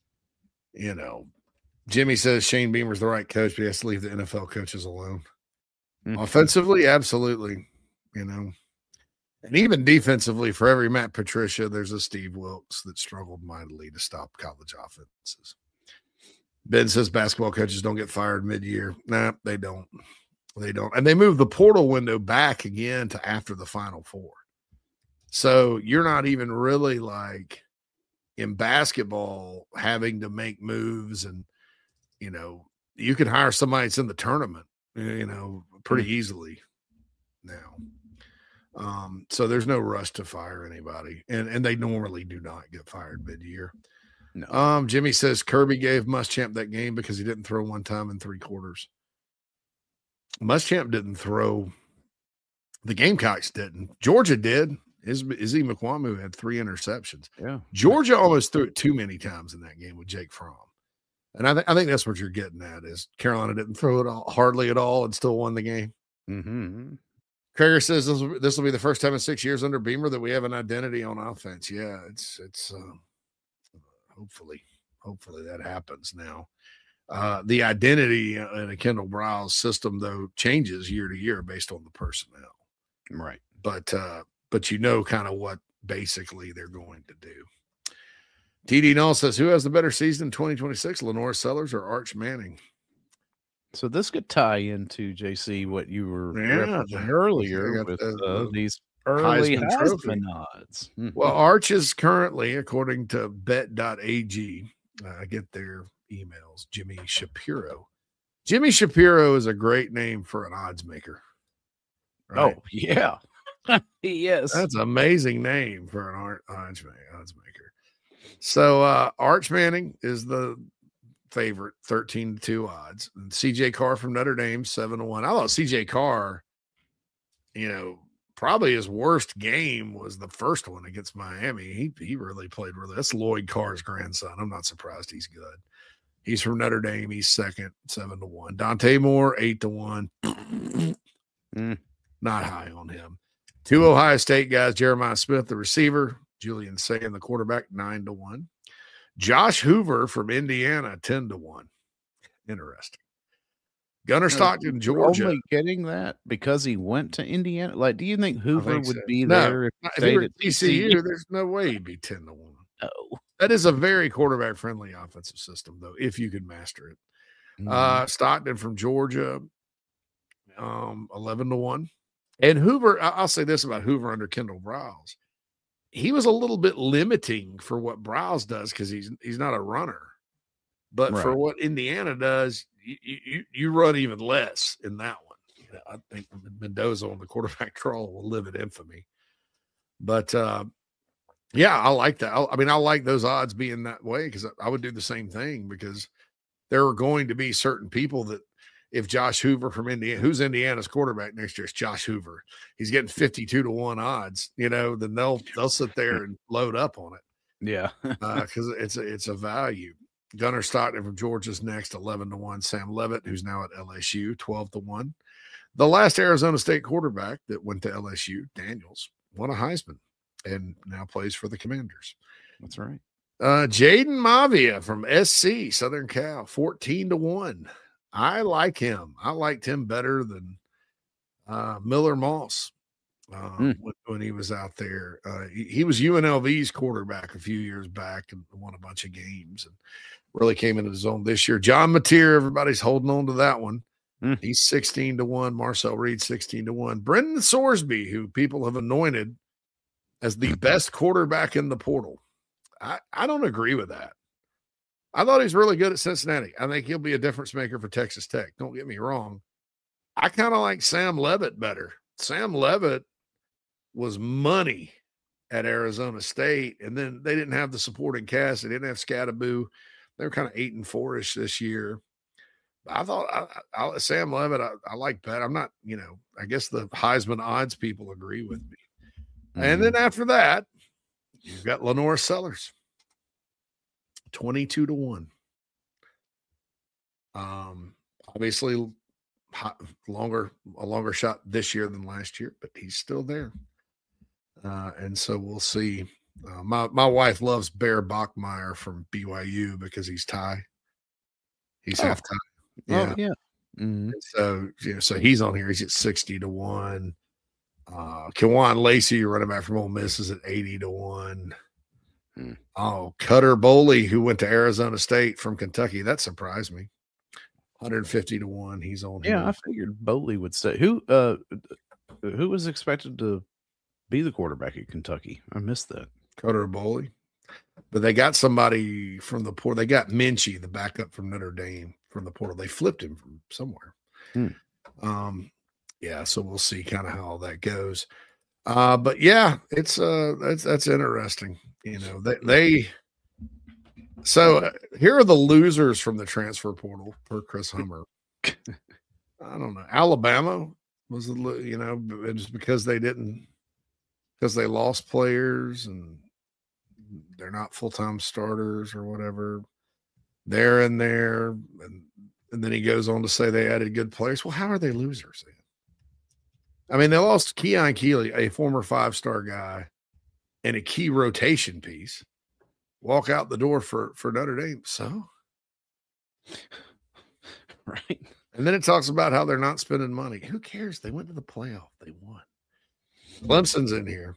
Jimmy says Shane Beamer's the right coach, but he has to leave the NFL coaches alone. Offensively, absolutely. And even defensively, for every Matt Patricia, there's a Steve Wilkes that struggled mightily to stop college offenses. Ben says basketball coaches don't get fired mid-year. Nah, they don't. They don't. And they moved the portal window back again to after the Final Four. So you're not even really like in basketball having to make moves and, you can hire somebody that's in the tournament, pretty easily now. So there's no rush to fire anybody. And they normally do not get fired mid-year. No. Jimmy says Kirby gave Muschamp that game because he didn't throw one time in 3 quarters. Muschamp didn't throw. The Gamecocks didn't. Georgia did. Izzy McWamu had 3 interceptions. Yeah. Georgia almost threw it too many times in that game with Jake Fromm. And I think that's what you're getting at is Carolina didn't throw it hardly at all and still won the game. Mm-hmm. Krager says this will be the first time in 6 years under Beamer that we have an identity on offense. Yeah, it's hopefully that happens now. The identity in a Kendall Briles system, though, changes year to year based on the personnel. Right. But kind of what basically they're going to do. TD Null says, who has the better season in 2026, Lenore Sellers or Arch Manning? So this could tie into, JC, what you were referencing earlier with these early Heisman odds. Well, Arch is currently, according to bet.ag, I get their emails, Jimmy Shapiro. Jimmy Shapiro is a great name for an odds maker. Right? Oh, yeah. Yes. That's an amazing name for an odds maker. So Arch Manning is the favorite, 13-2 odds. And CJ Carr from Notre Dame, 7-1. I thought CJ Carr, probably his worst game was the first one against Miami. He really played really. That's Lloyd Carr's grandson. I'm not surprised he's good. He's from Notre Dame. He's second, 7-1. Dante Moore, 8-1. Not high on him. 2 Ohio State guys, Jeremiah Smith, the receiver, Julian Sayin, the quarterback, 9-1. Josh Hoover from Indiana, 10-1. Interesting. Gunnar Stockton, Georgia. Only getting that because he went to Indiana. Like, do you think Hoover would be no, there if he were at TCU? There's no way he'd be 10-1. No. That is a very quarterback-friendly offensive system, though, if you could master it. Stockton from Georgia, 11-1. And Hoover, I'll say this about Hoover under Kendall Briles. He was a little bit limiting for what Briles does because he's not a runner. But for what Indiana does, you run even less in that one. I think Mendoza on the quarterback draw will live in infamy. But, I like that. I like those odds being that way because I would do the same thing because there are going to be certain people that if Josh Hoover from Indiana, who's Indiana's quarterback next year, it's Josh Hoover. He's getting 52-1 odds, then they'll sit there and load up on it. Yeah. Because it's a value. Gunnar Stockton from Georgia's next, 11-1. Sam Levitt, who's now at LSU, 12-1. The last Arizona State quarterback that went to LSU, Daniels, won a Heisman and now plays for the Commanders. That's right. Jaden Mavia from SC, Southern Cal, 14-1. I like him. I liked him better than Miller Moss when he was out there. He was UNLV's quarterback a few years back and won a bunch of games and really came into his own this year. John Mateer, everybody's holding on to that one. He's 16-1. Marcel Reed, 16-1. Brendan Sorsby, who people have anointed as the best quarterback in the portal. I don't agree with that. I thought he's really good at Cincinnati. I think he'll be a difference maker for Texas Tech. Don't get me wrong. I kind of like Sam Levitt better. Sam Levitt was money at Arizona State, and then they didn't have the supporting cast. They didn't have Scattaboo. They were kind of 8-4-ish this year. I thought Sam Levitt, I like better. I'm not, I guess the Heisman odds people agree with me. Mm-hmm. And then after that, you've got Lenore Sellers, 22-1. Obviously a longer shot this year than last year, but he's still there. And so we'll see. My wife loves Bear Bachmeier from BYU because he's Thai. He's half Thai. Yeah. Oh, yeah. Mm-hmm. So he's on here. He's at 60-1. Kewan Lacey, running back from Ole Miss, is at 80-1. Oh, Cutter Boley, who went to Arizona State from Kentucky. That surprised me. 150-1. He's on here. Yeah, I figured Boley would stay. Who was expected to be the quarterback at Kentucky? I missed that. Cutter Boley. But they got somebody from the portal. They got Minchie, the backup from Notre Dame, from the portal. They flipped him from somewhere. Yeah, so we'll see kind of how all that goes. But yeah, it's that's interesting. So here are the losers from the transfer portal per Chris Hummer. I don't know. Alabama was it's because they lost players and they're not full-time starters or whatever. They're in there, and then he goes on to say they added good players. Well, how are they losers then? I mean, they lost Keon Keeley, a former 5-star guy, and a key rotation piece. Walk out the door for Notre Dame. So, right. And then it talks about how they're not spending money. Who cares? They went to the playoff. They won. Clemson's in here.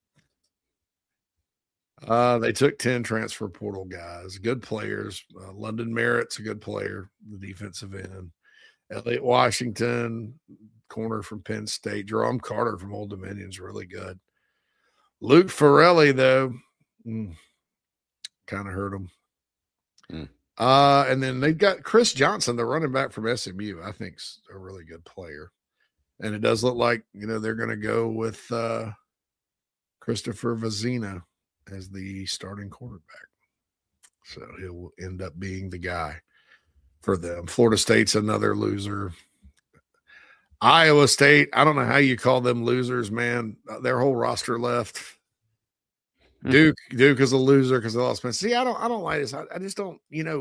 They took 10 transfer portal guys, good players. London Merritt's a good player, the defensive end. Elliott Washington, corner from Penn State. Jerome Carter from Old Dominion's really good. Luke Farrelly, though, kind of hurt him. And then they've got Chris Johnson, the running back from SMU. I think's a really good player. And it does look like, they're going to go with Christopher Vazina as the starting quarterback. So he'll end up being the guy for them. Florida State's another loser. Iowa State, I don't know how you call them losers, man. Their whole roster left. Duke is a loser because they lost. See, I don't like this. I just don't,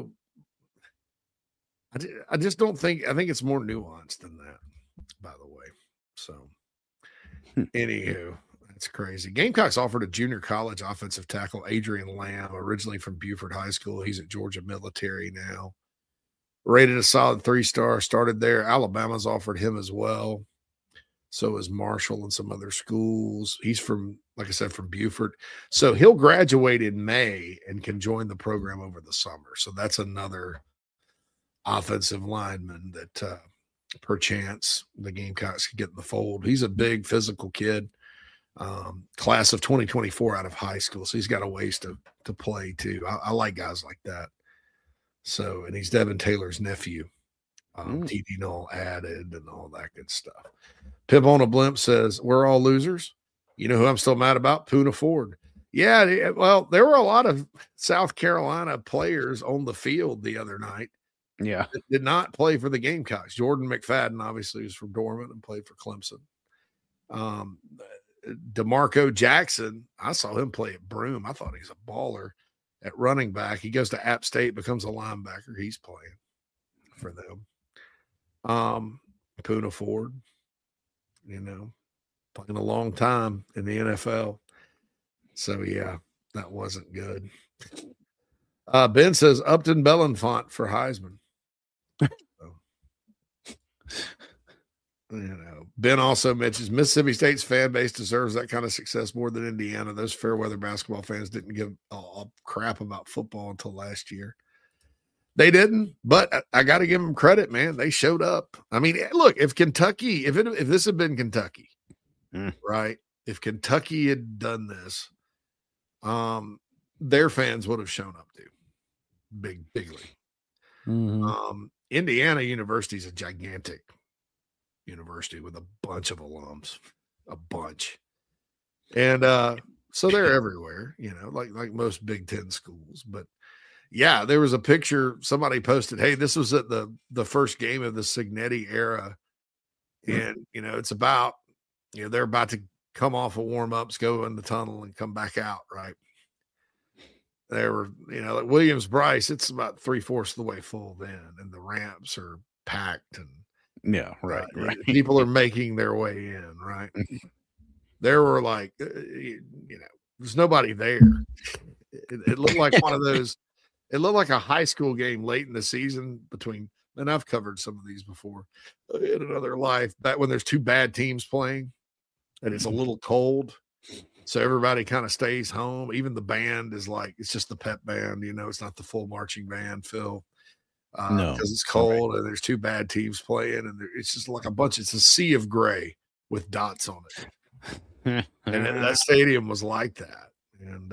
I just don't think. I think it's more nuanced than that. By the way, so anywho, that's crazy. Gamecocks offered a junior college offensive tackle, Adrian Lamb, originally from Buford High School. He's at Georgia Military now. Rated a solid 3-star. Started there. Alabama's offered him as well. So is Marshall and some other schools. He's from, like I said, from Buford. So he'll graduate in May and can join the program over the summer. So that's another offensive lineman that perchance the Gamecocks could get in the fold. He's a big physical kid, class of 2024 out of high school. So he's got a ways to play too. I like guys like that. So, and he's Devin Taylor's nephew. TD Null added and all that good stuff. Pip on a Blimp says, we're all losers. You know who I'm still mad about? Poona Ford. Yeah, well, there were a lot of South Carolina players on the field the other night. Yeah. That did not play for the Gamecocks. Jordan McFadden, obviously, was from Dorman and played for Clemson. DeMarco Jackson, I saw him play at Broome. I thought he's a baller at running back. He goes to App State, becomes a linebacker. He's playing for them. Poona Ford, playing a long time in the NFL. So, yeah, that wasn't good. Ben says Upton Bellenfant for Heisman. Ben also mentions Mississippi State's fan base deserves that kind of success more than Indiana. Those fair weather basketball fans didn't give a crap about football until last year. They didn't, but I got to give them credit, man. They showed up. I mean, look, if Kentucky, if this had been Kentucky, right? If Kentucky had done this, their fans would have shown up too, bigly. Indiana University is a gigantic university with a bunch of alums, and so they're everywhere, like most Big Ten schools. But yeah, there was a picture somebody posted. Hey, this was at the first game of the Cignetti era. And, it's about, they're about to come off of warm-ups, go in the tunnel and come back out, right? There were, like Williams-Brice, it's about 3/4 of the way full then, and the ramps are packed and right. People are making their way in, right? There were like, there's nobody there. It looked like one of those. It looked like a high school game late in the season between, and I've covered some of these before in another life, back when there's two bad teams playing and it's a little cold. So everybody kind of stays home. Even the band is like, it's just the pep band, it's not the full marching band, Phil. No, because it's cold and there's two bad teams playing, and it's just like it's a sea of gray with dots on it. And that stadium was like that. And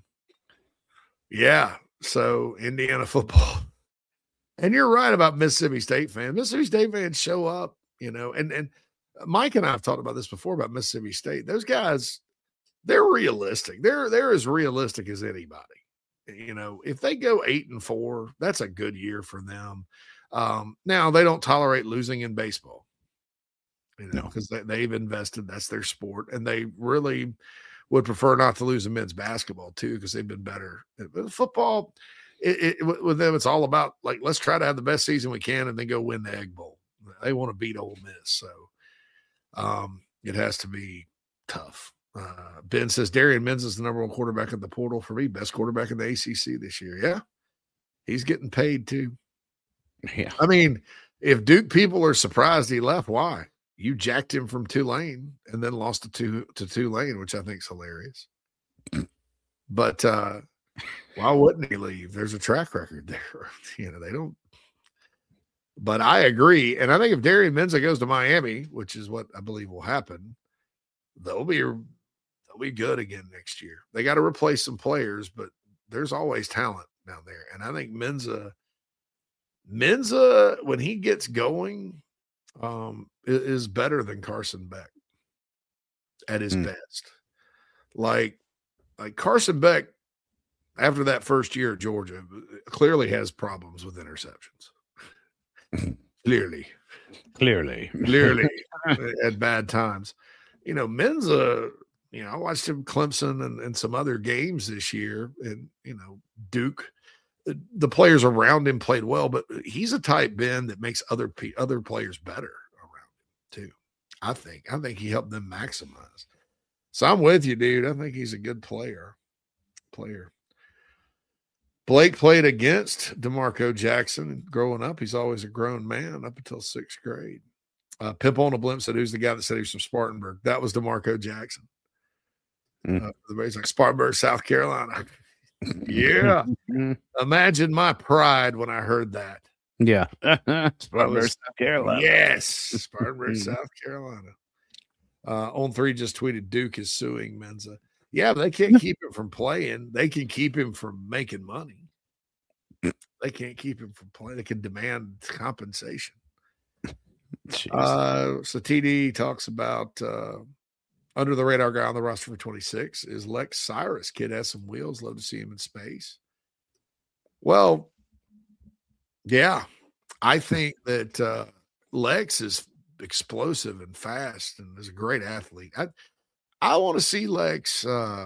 so Indiana football. And you're right about Mississippi State fans. Mississippi State fans show up, and Mike and I have talked about this before about Mississippi State. Those guys, they're realistic. They're as realistic as anybody. If they go 8-4, that's a good year for them. Now they don't tolerate losing in baseball, because they've invested. That's their sport, and they really would prefer not to lose in men's basketball too, because they've been better. But football, with them, it's all about like, let's try to have the best season we can and then go win the Egg Bowl. They want to beat Ole Miss, so it has to be tough. Ben says Darian Menz is the number one quarterback in the portal for me, best quarterback in the ACC this year. Yeah, he's getting paid too. Yeah, I mean, if Duke people are surprised he left, why? You jacked him from Tulane and then lost to Tulane, which I think is hilarious. But why wouldn't he leave? There's a track record there. They don't. But I agree, and I think if Darian Menza goes to Miami, which is what I believe will happen, they'll be good again next year. They got to replace some players, but there's always talent down there. And I think Menza, when he gets going, is better than Carson Beck at his best. Like Carson Beck, after that first year at Georgia, clearly has problems with interceptions. Clearly at bad times. Menza, I watched him Clemson and some other games this year, and Duke, the players around him played well, but he's a type, Ben, that makes other players better around him too. I think he helped them maximize. So I'm with you, dude. I think he's a good player. Blake played against DeMarco Jackson growing up. He's always a grown man up until 6th grade. Pip on a Blimp said, who's the guy that said he was from Spartanburg? That was DeMarco Jackson. Everybody's like, Spartanburg, South Carolina. Yeah. Imagine my pride when I heard that. Yeah. Spartanburg, South Carolina. Yes. Spartanburg, South Carolina. On 3 just tweeted, Duke is suing Menza. Yeah, but they can't keep him from playing. They can keep him from making money. They can't keep him from playing. They can demand compensation. So TD talks about under the radar guy on the roster for 26 is Lex Cyrus. Kid has some wheels. Love to see him in space. Well, yeah, I think that Lex is explosive and fast and is a great athlete. I want to see Lex. I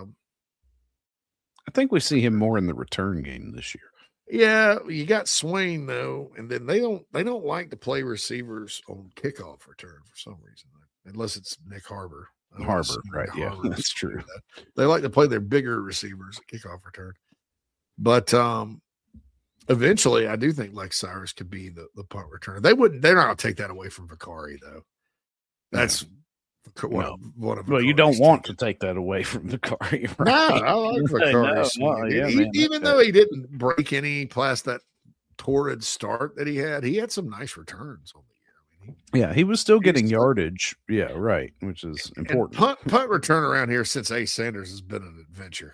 think we see him more in the return game this year. Yeah, you got Swain though, and then they don't like to play receivers on kickoff return for some reason, unless it's Nick Harbor. Right? Yeah, that's true. They like to play their bigger receivers at kickoff return, but eventually, I do think Lex Cyrus could be the punt returner. They're not going to take that away from Vicari though. That's one of. Well, you don't want to take that away from Vicari. Right? No, I like Vicari. Even though he didn't break any past that torrid start that he had some nice returns on the year. Yeah, he was still getting yardage. Yeah, right, which is important. Punt return around here since Ace Sanders has been an adventure.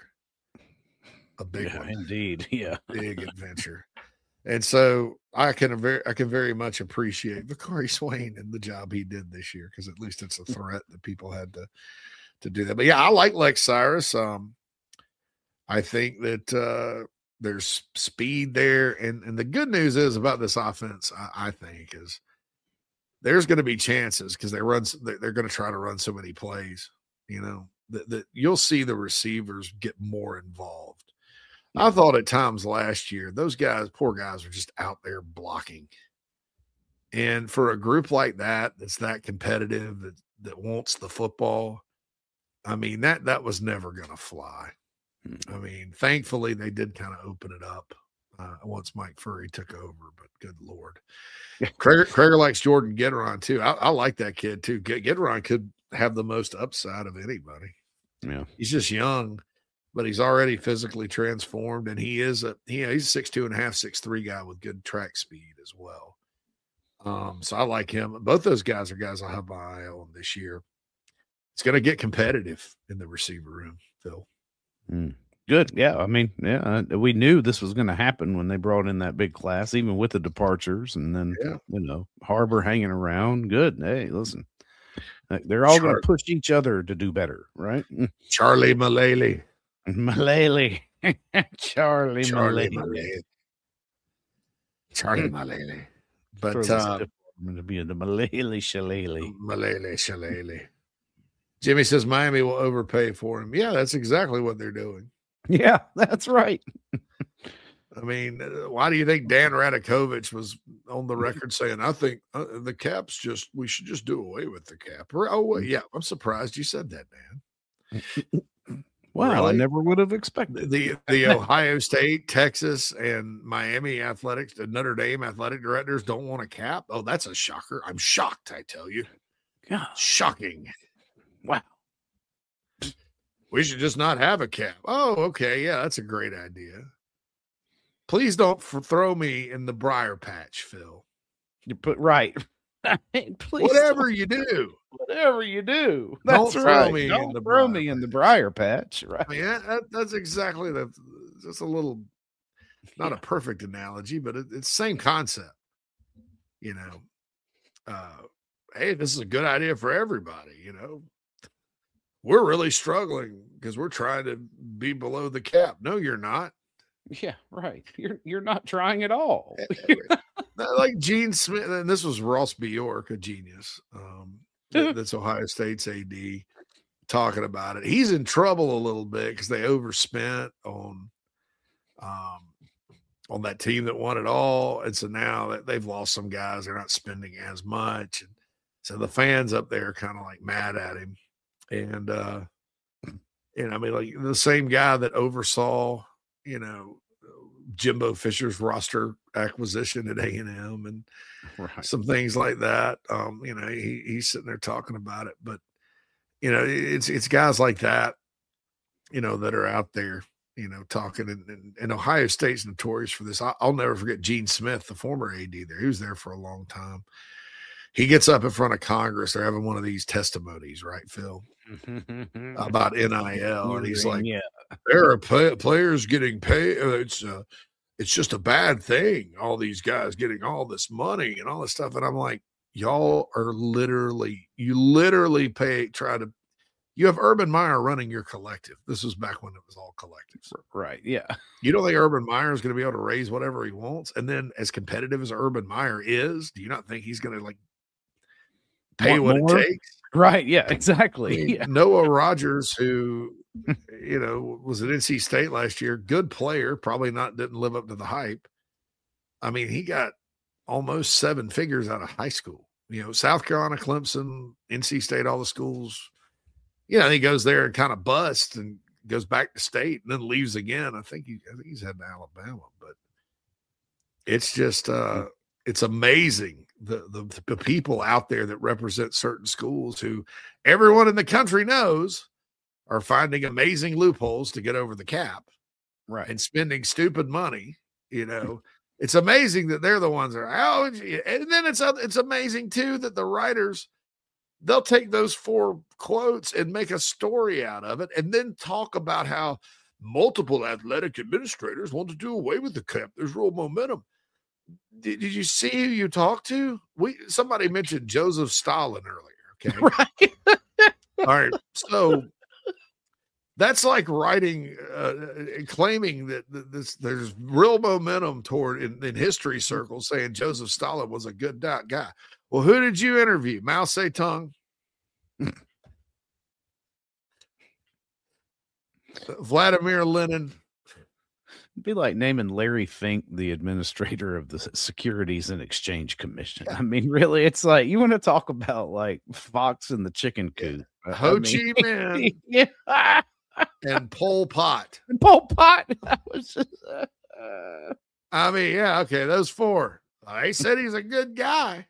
A big one. Indeed. Yeah. Big adventure. And so I can very much appreciate Vicari Swain and the job he did this year, because at least it's a threat that people had to do that. But yeah, I like Lex Cyrus. I think that There's speed there. And the good news is about this offense, I think, is there's going to be chances because they're going to try to run so many plays, that you'll see the receivers get more involved. I thought at times last year, those guys, poor guys, were just out there blocking. And for a group like that, that's that competitive, that wants the football, I mean, that was never going to fly. I mean, thankfully, they did kind of open it up once Mike Furrey took over, but good Lord. Krager likes Jordan Gidron, too. I like that kid, too. Gidron could have the most upside of anybody. Yeah. He's just young, but he's already physically transformed, and he's a 6'2.5", 6'3" guy with good track speed as well. So I like him. Both those guys are guys I'll have my eye on this year. It's going to get competitive in the receiver room, Phil. Good. Yeah. I mean, we knew this was going to happen when they brought in that big class, even with the departures, and then, Harbor hanging around. Good. Hey, listen, they're all going to push each other to do better, right? Charlie Malele. Charlie Malele. But to be the Malele Shillelagh. Jimmy says Miami will overpay for him. Yeah, that's exactly what they're doing. Yeah, that's right. I mean, why do you think Dan Radakovich was on the record saying, I think the cap's we should just do away with the cap? Oh, yeah, I'm surprised you said that, Dan. Wow, really? I never would have expected the Ohio State, Texas, and Miami athletics, the Notre Dame athletic directors don't want a cap. Oh, that's a shocker. I'm shocked, I tell you. Yeah, shocking. Wow. We should just not have a cap. Oh, okay. Yeah, that's a great idea. Please don't throw me in the briar patch, Phil. You put right. Please whatever you do. Whatever you do. That's don't right. Throw me don't in the throw me in the briar patch. Right. I mean, that's exactly just a little, not a perfect analogy, but it's the same concept. Hey, this is a good idea for everybody, We're really struggling because we're trying to be below the cap. No, you're not. Yeah, right. You're not trying at all. Like Gene Smith, and this was Ross Bjork, a genius. That's Ohio State's AD, talking about it. He's in trouble a little bit because they overspent on that team that won it all, and so now that they've lost some guys, they're not spending as much, and so the fans up there are kind of like mad at him. And I mean, like the same guy that oversaw, Jimbo Fisher's roster acquisition at A&M and some things like that. He's sitting there talking about it, but it's guys like that, that are out there, talking. And Ohio State's notorious for this. I'll never forget Gene Smith, the former AD there. He was there for a long time. He gets up in front of Congress. They're having one of these testimonies, right, Phil, about NIL, and he's like, "There are players getting paid. It's just a bad thing. All these guys getting all this money and all this stuff." And I'm like, "Y'all are you have Urban Meyer running your collective. This was back when it was all collectives, right? Yeah. You don't think Urban Meyer is going to be able to raise whatever he wants? And then, as competitive as Urban Meyer is, do you not think he's going to pay what it takes? Right. Yeah, exactly. I mean, Noah Rogers, who, was at NC State last year, good player, probably didn't live up to the hype. I mean, he got almost 7 figures out of high school, South Carolina, Clemson, NC State, all the schools, he goes there and kind of busts and goes back to state and then leaves again. I think he's heading to Alabama, but it's just, it's amazing the people out there that represent certain schools who everyone in the country knows are finding amazing loopholes to get over the cap, right? And spending stupid money. It's amazing that they're the ones that are. And then it's amazing too that the writers, they'll take those 4 quotes and make a story out of it, and then talk about how multiple athletic administrators want to do away with the cap. There's real momentum. Did you see who you talked to? Somebody mentioned Joseph Stalin earlier. Okay. Right. All right. So That's like writing, claiming that there's real momentum toward in history circles saying Joseph Stalin was a good guy. Well, who did you interview? Mao Zedong? Vladimir Lenin? It'd be like naming Larry Fink the administrator of the Securities and Exchange Commission. I mean, really, it's like you want to talk about like Fox and the chicken coop. Ho Chi Minh. Yeah. And Pol Pot. And Pol Pot. That was just, I mean, yeah, okay, those four. They said he's a good guy.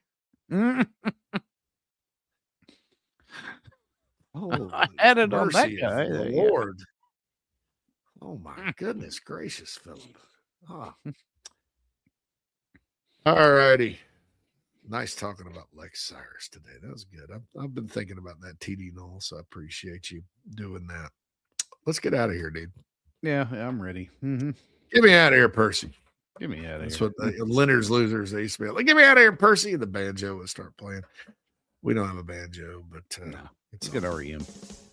Oh, I had it on that guy. Lord. Oh my goodness gracious, Philip. Oh. All righty. Nice talking about Lex Cyrus today. That was good. I've been thinking about that TD Null, so I appreciate you doing that. Let's get out of here, dude. Yeah, I'm ready. Mm-hmm. Get me out of here, Percy. Get me out of That's here. That's what the Leonard's Losers, they used to be like, get me out of here, Percy. And the banjo would start playing. We don't have a banjo, but no, it's good REM.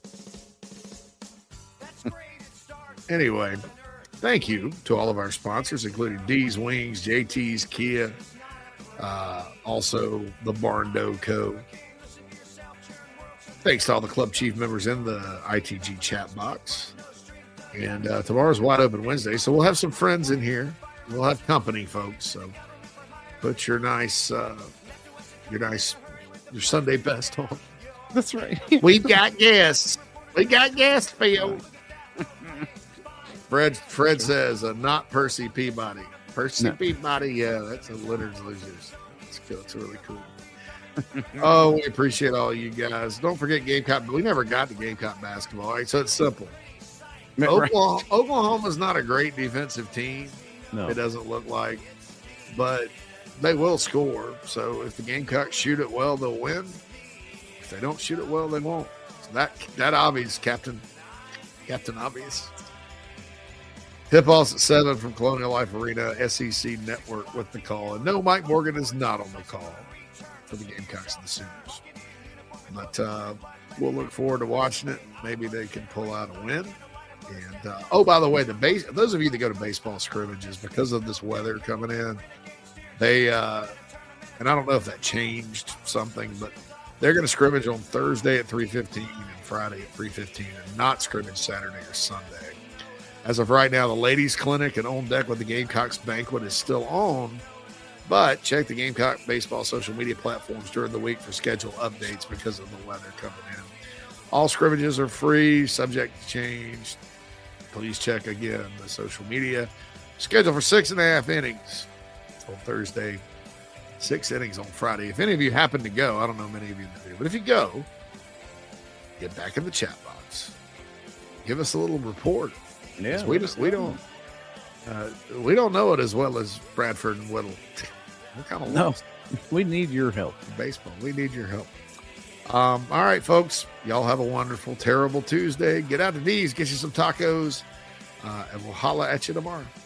Anyway, thank you to all of our sponsors, including D's Wings, JT's Kia, also the Barn Dough Co. Thanks to all the Club Chief members in the ITG chat box. And tomorrow's Wide Open Wednesday, so we'll have some friends in here. We'll have company, folks. So put your your Sunday best on. That's right. We've got guests. We got guests, Phil. Fred says, not Percy Peabody. Percy Peabody, yeah, that's a Leonard's Losers. That's cool. It's really cool. Oh, we appreciate all you guys. Don't forget Gamecock. We never got to Gamecock basketball. All right, so it's simple. Oklahoma's not a great defensive team. No. It doesn't look like, but they will score. So if the Gamecocks shoot it well, they'll win. If they don't shoot it well, they won't. So that obvious, Captain Obvious. Tip-offs at 7 from Colonial Life Arena, SEC Network with the call. And no, Mike Morgan is not on the call for the Gamecocks and the Sooners. But we'll look forward to watching it. Maybe they can pull out a win. And by the way, those of you that go to baseball scrimmages, because of this weather coming in, they and I don't know if that changed something, but they're going to scrimmage on Thursday at 3:15 and Friday at 3:15, and not scrimmage Saturday or Sunday. As of right now, the ladies' clinic and On Deck with the Gamecocks banquet is still on, but check the Gamecock baseball social media platforms during the week for schedule updates because of the weather coming in. All scrimmages are free, subject to change. Please check again the social media. Scheduled for 6.5 innings on Thursday, 6 innings on Friday. If any of you happen to go, I don't know many of you that do, but if you go, get back in the chat box. Give us a little report. Yeah, we don't know it as well as Bradford and Whittle. We're kind of lost. We need your help. Baseball, we need your help. All right, folks. Y'all have a wonderful, terrible Tuesday. Get out to D's, get you some tacos, and we'll holla at you tomorrow.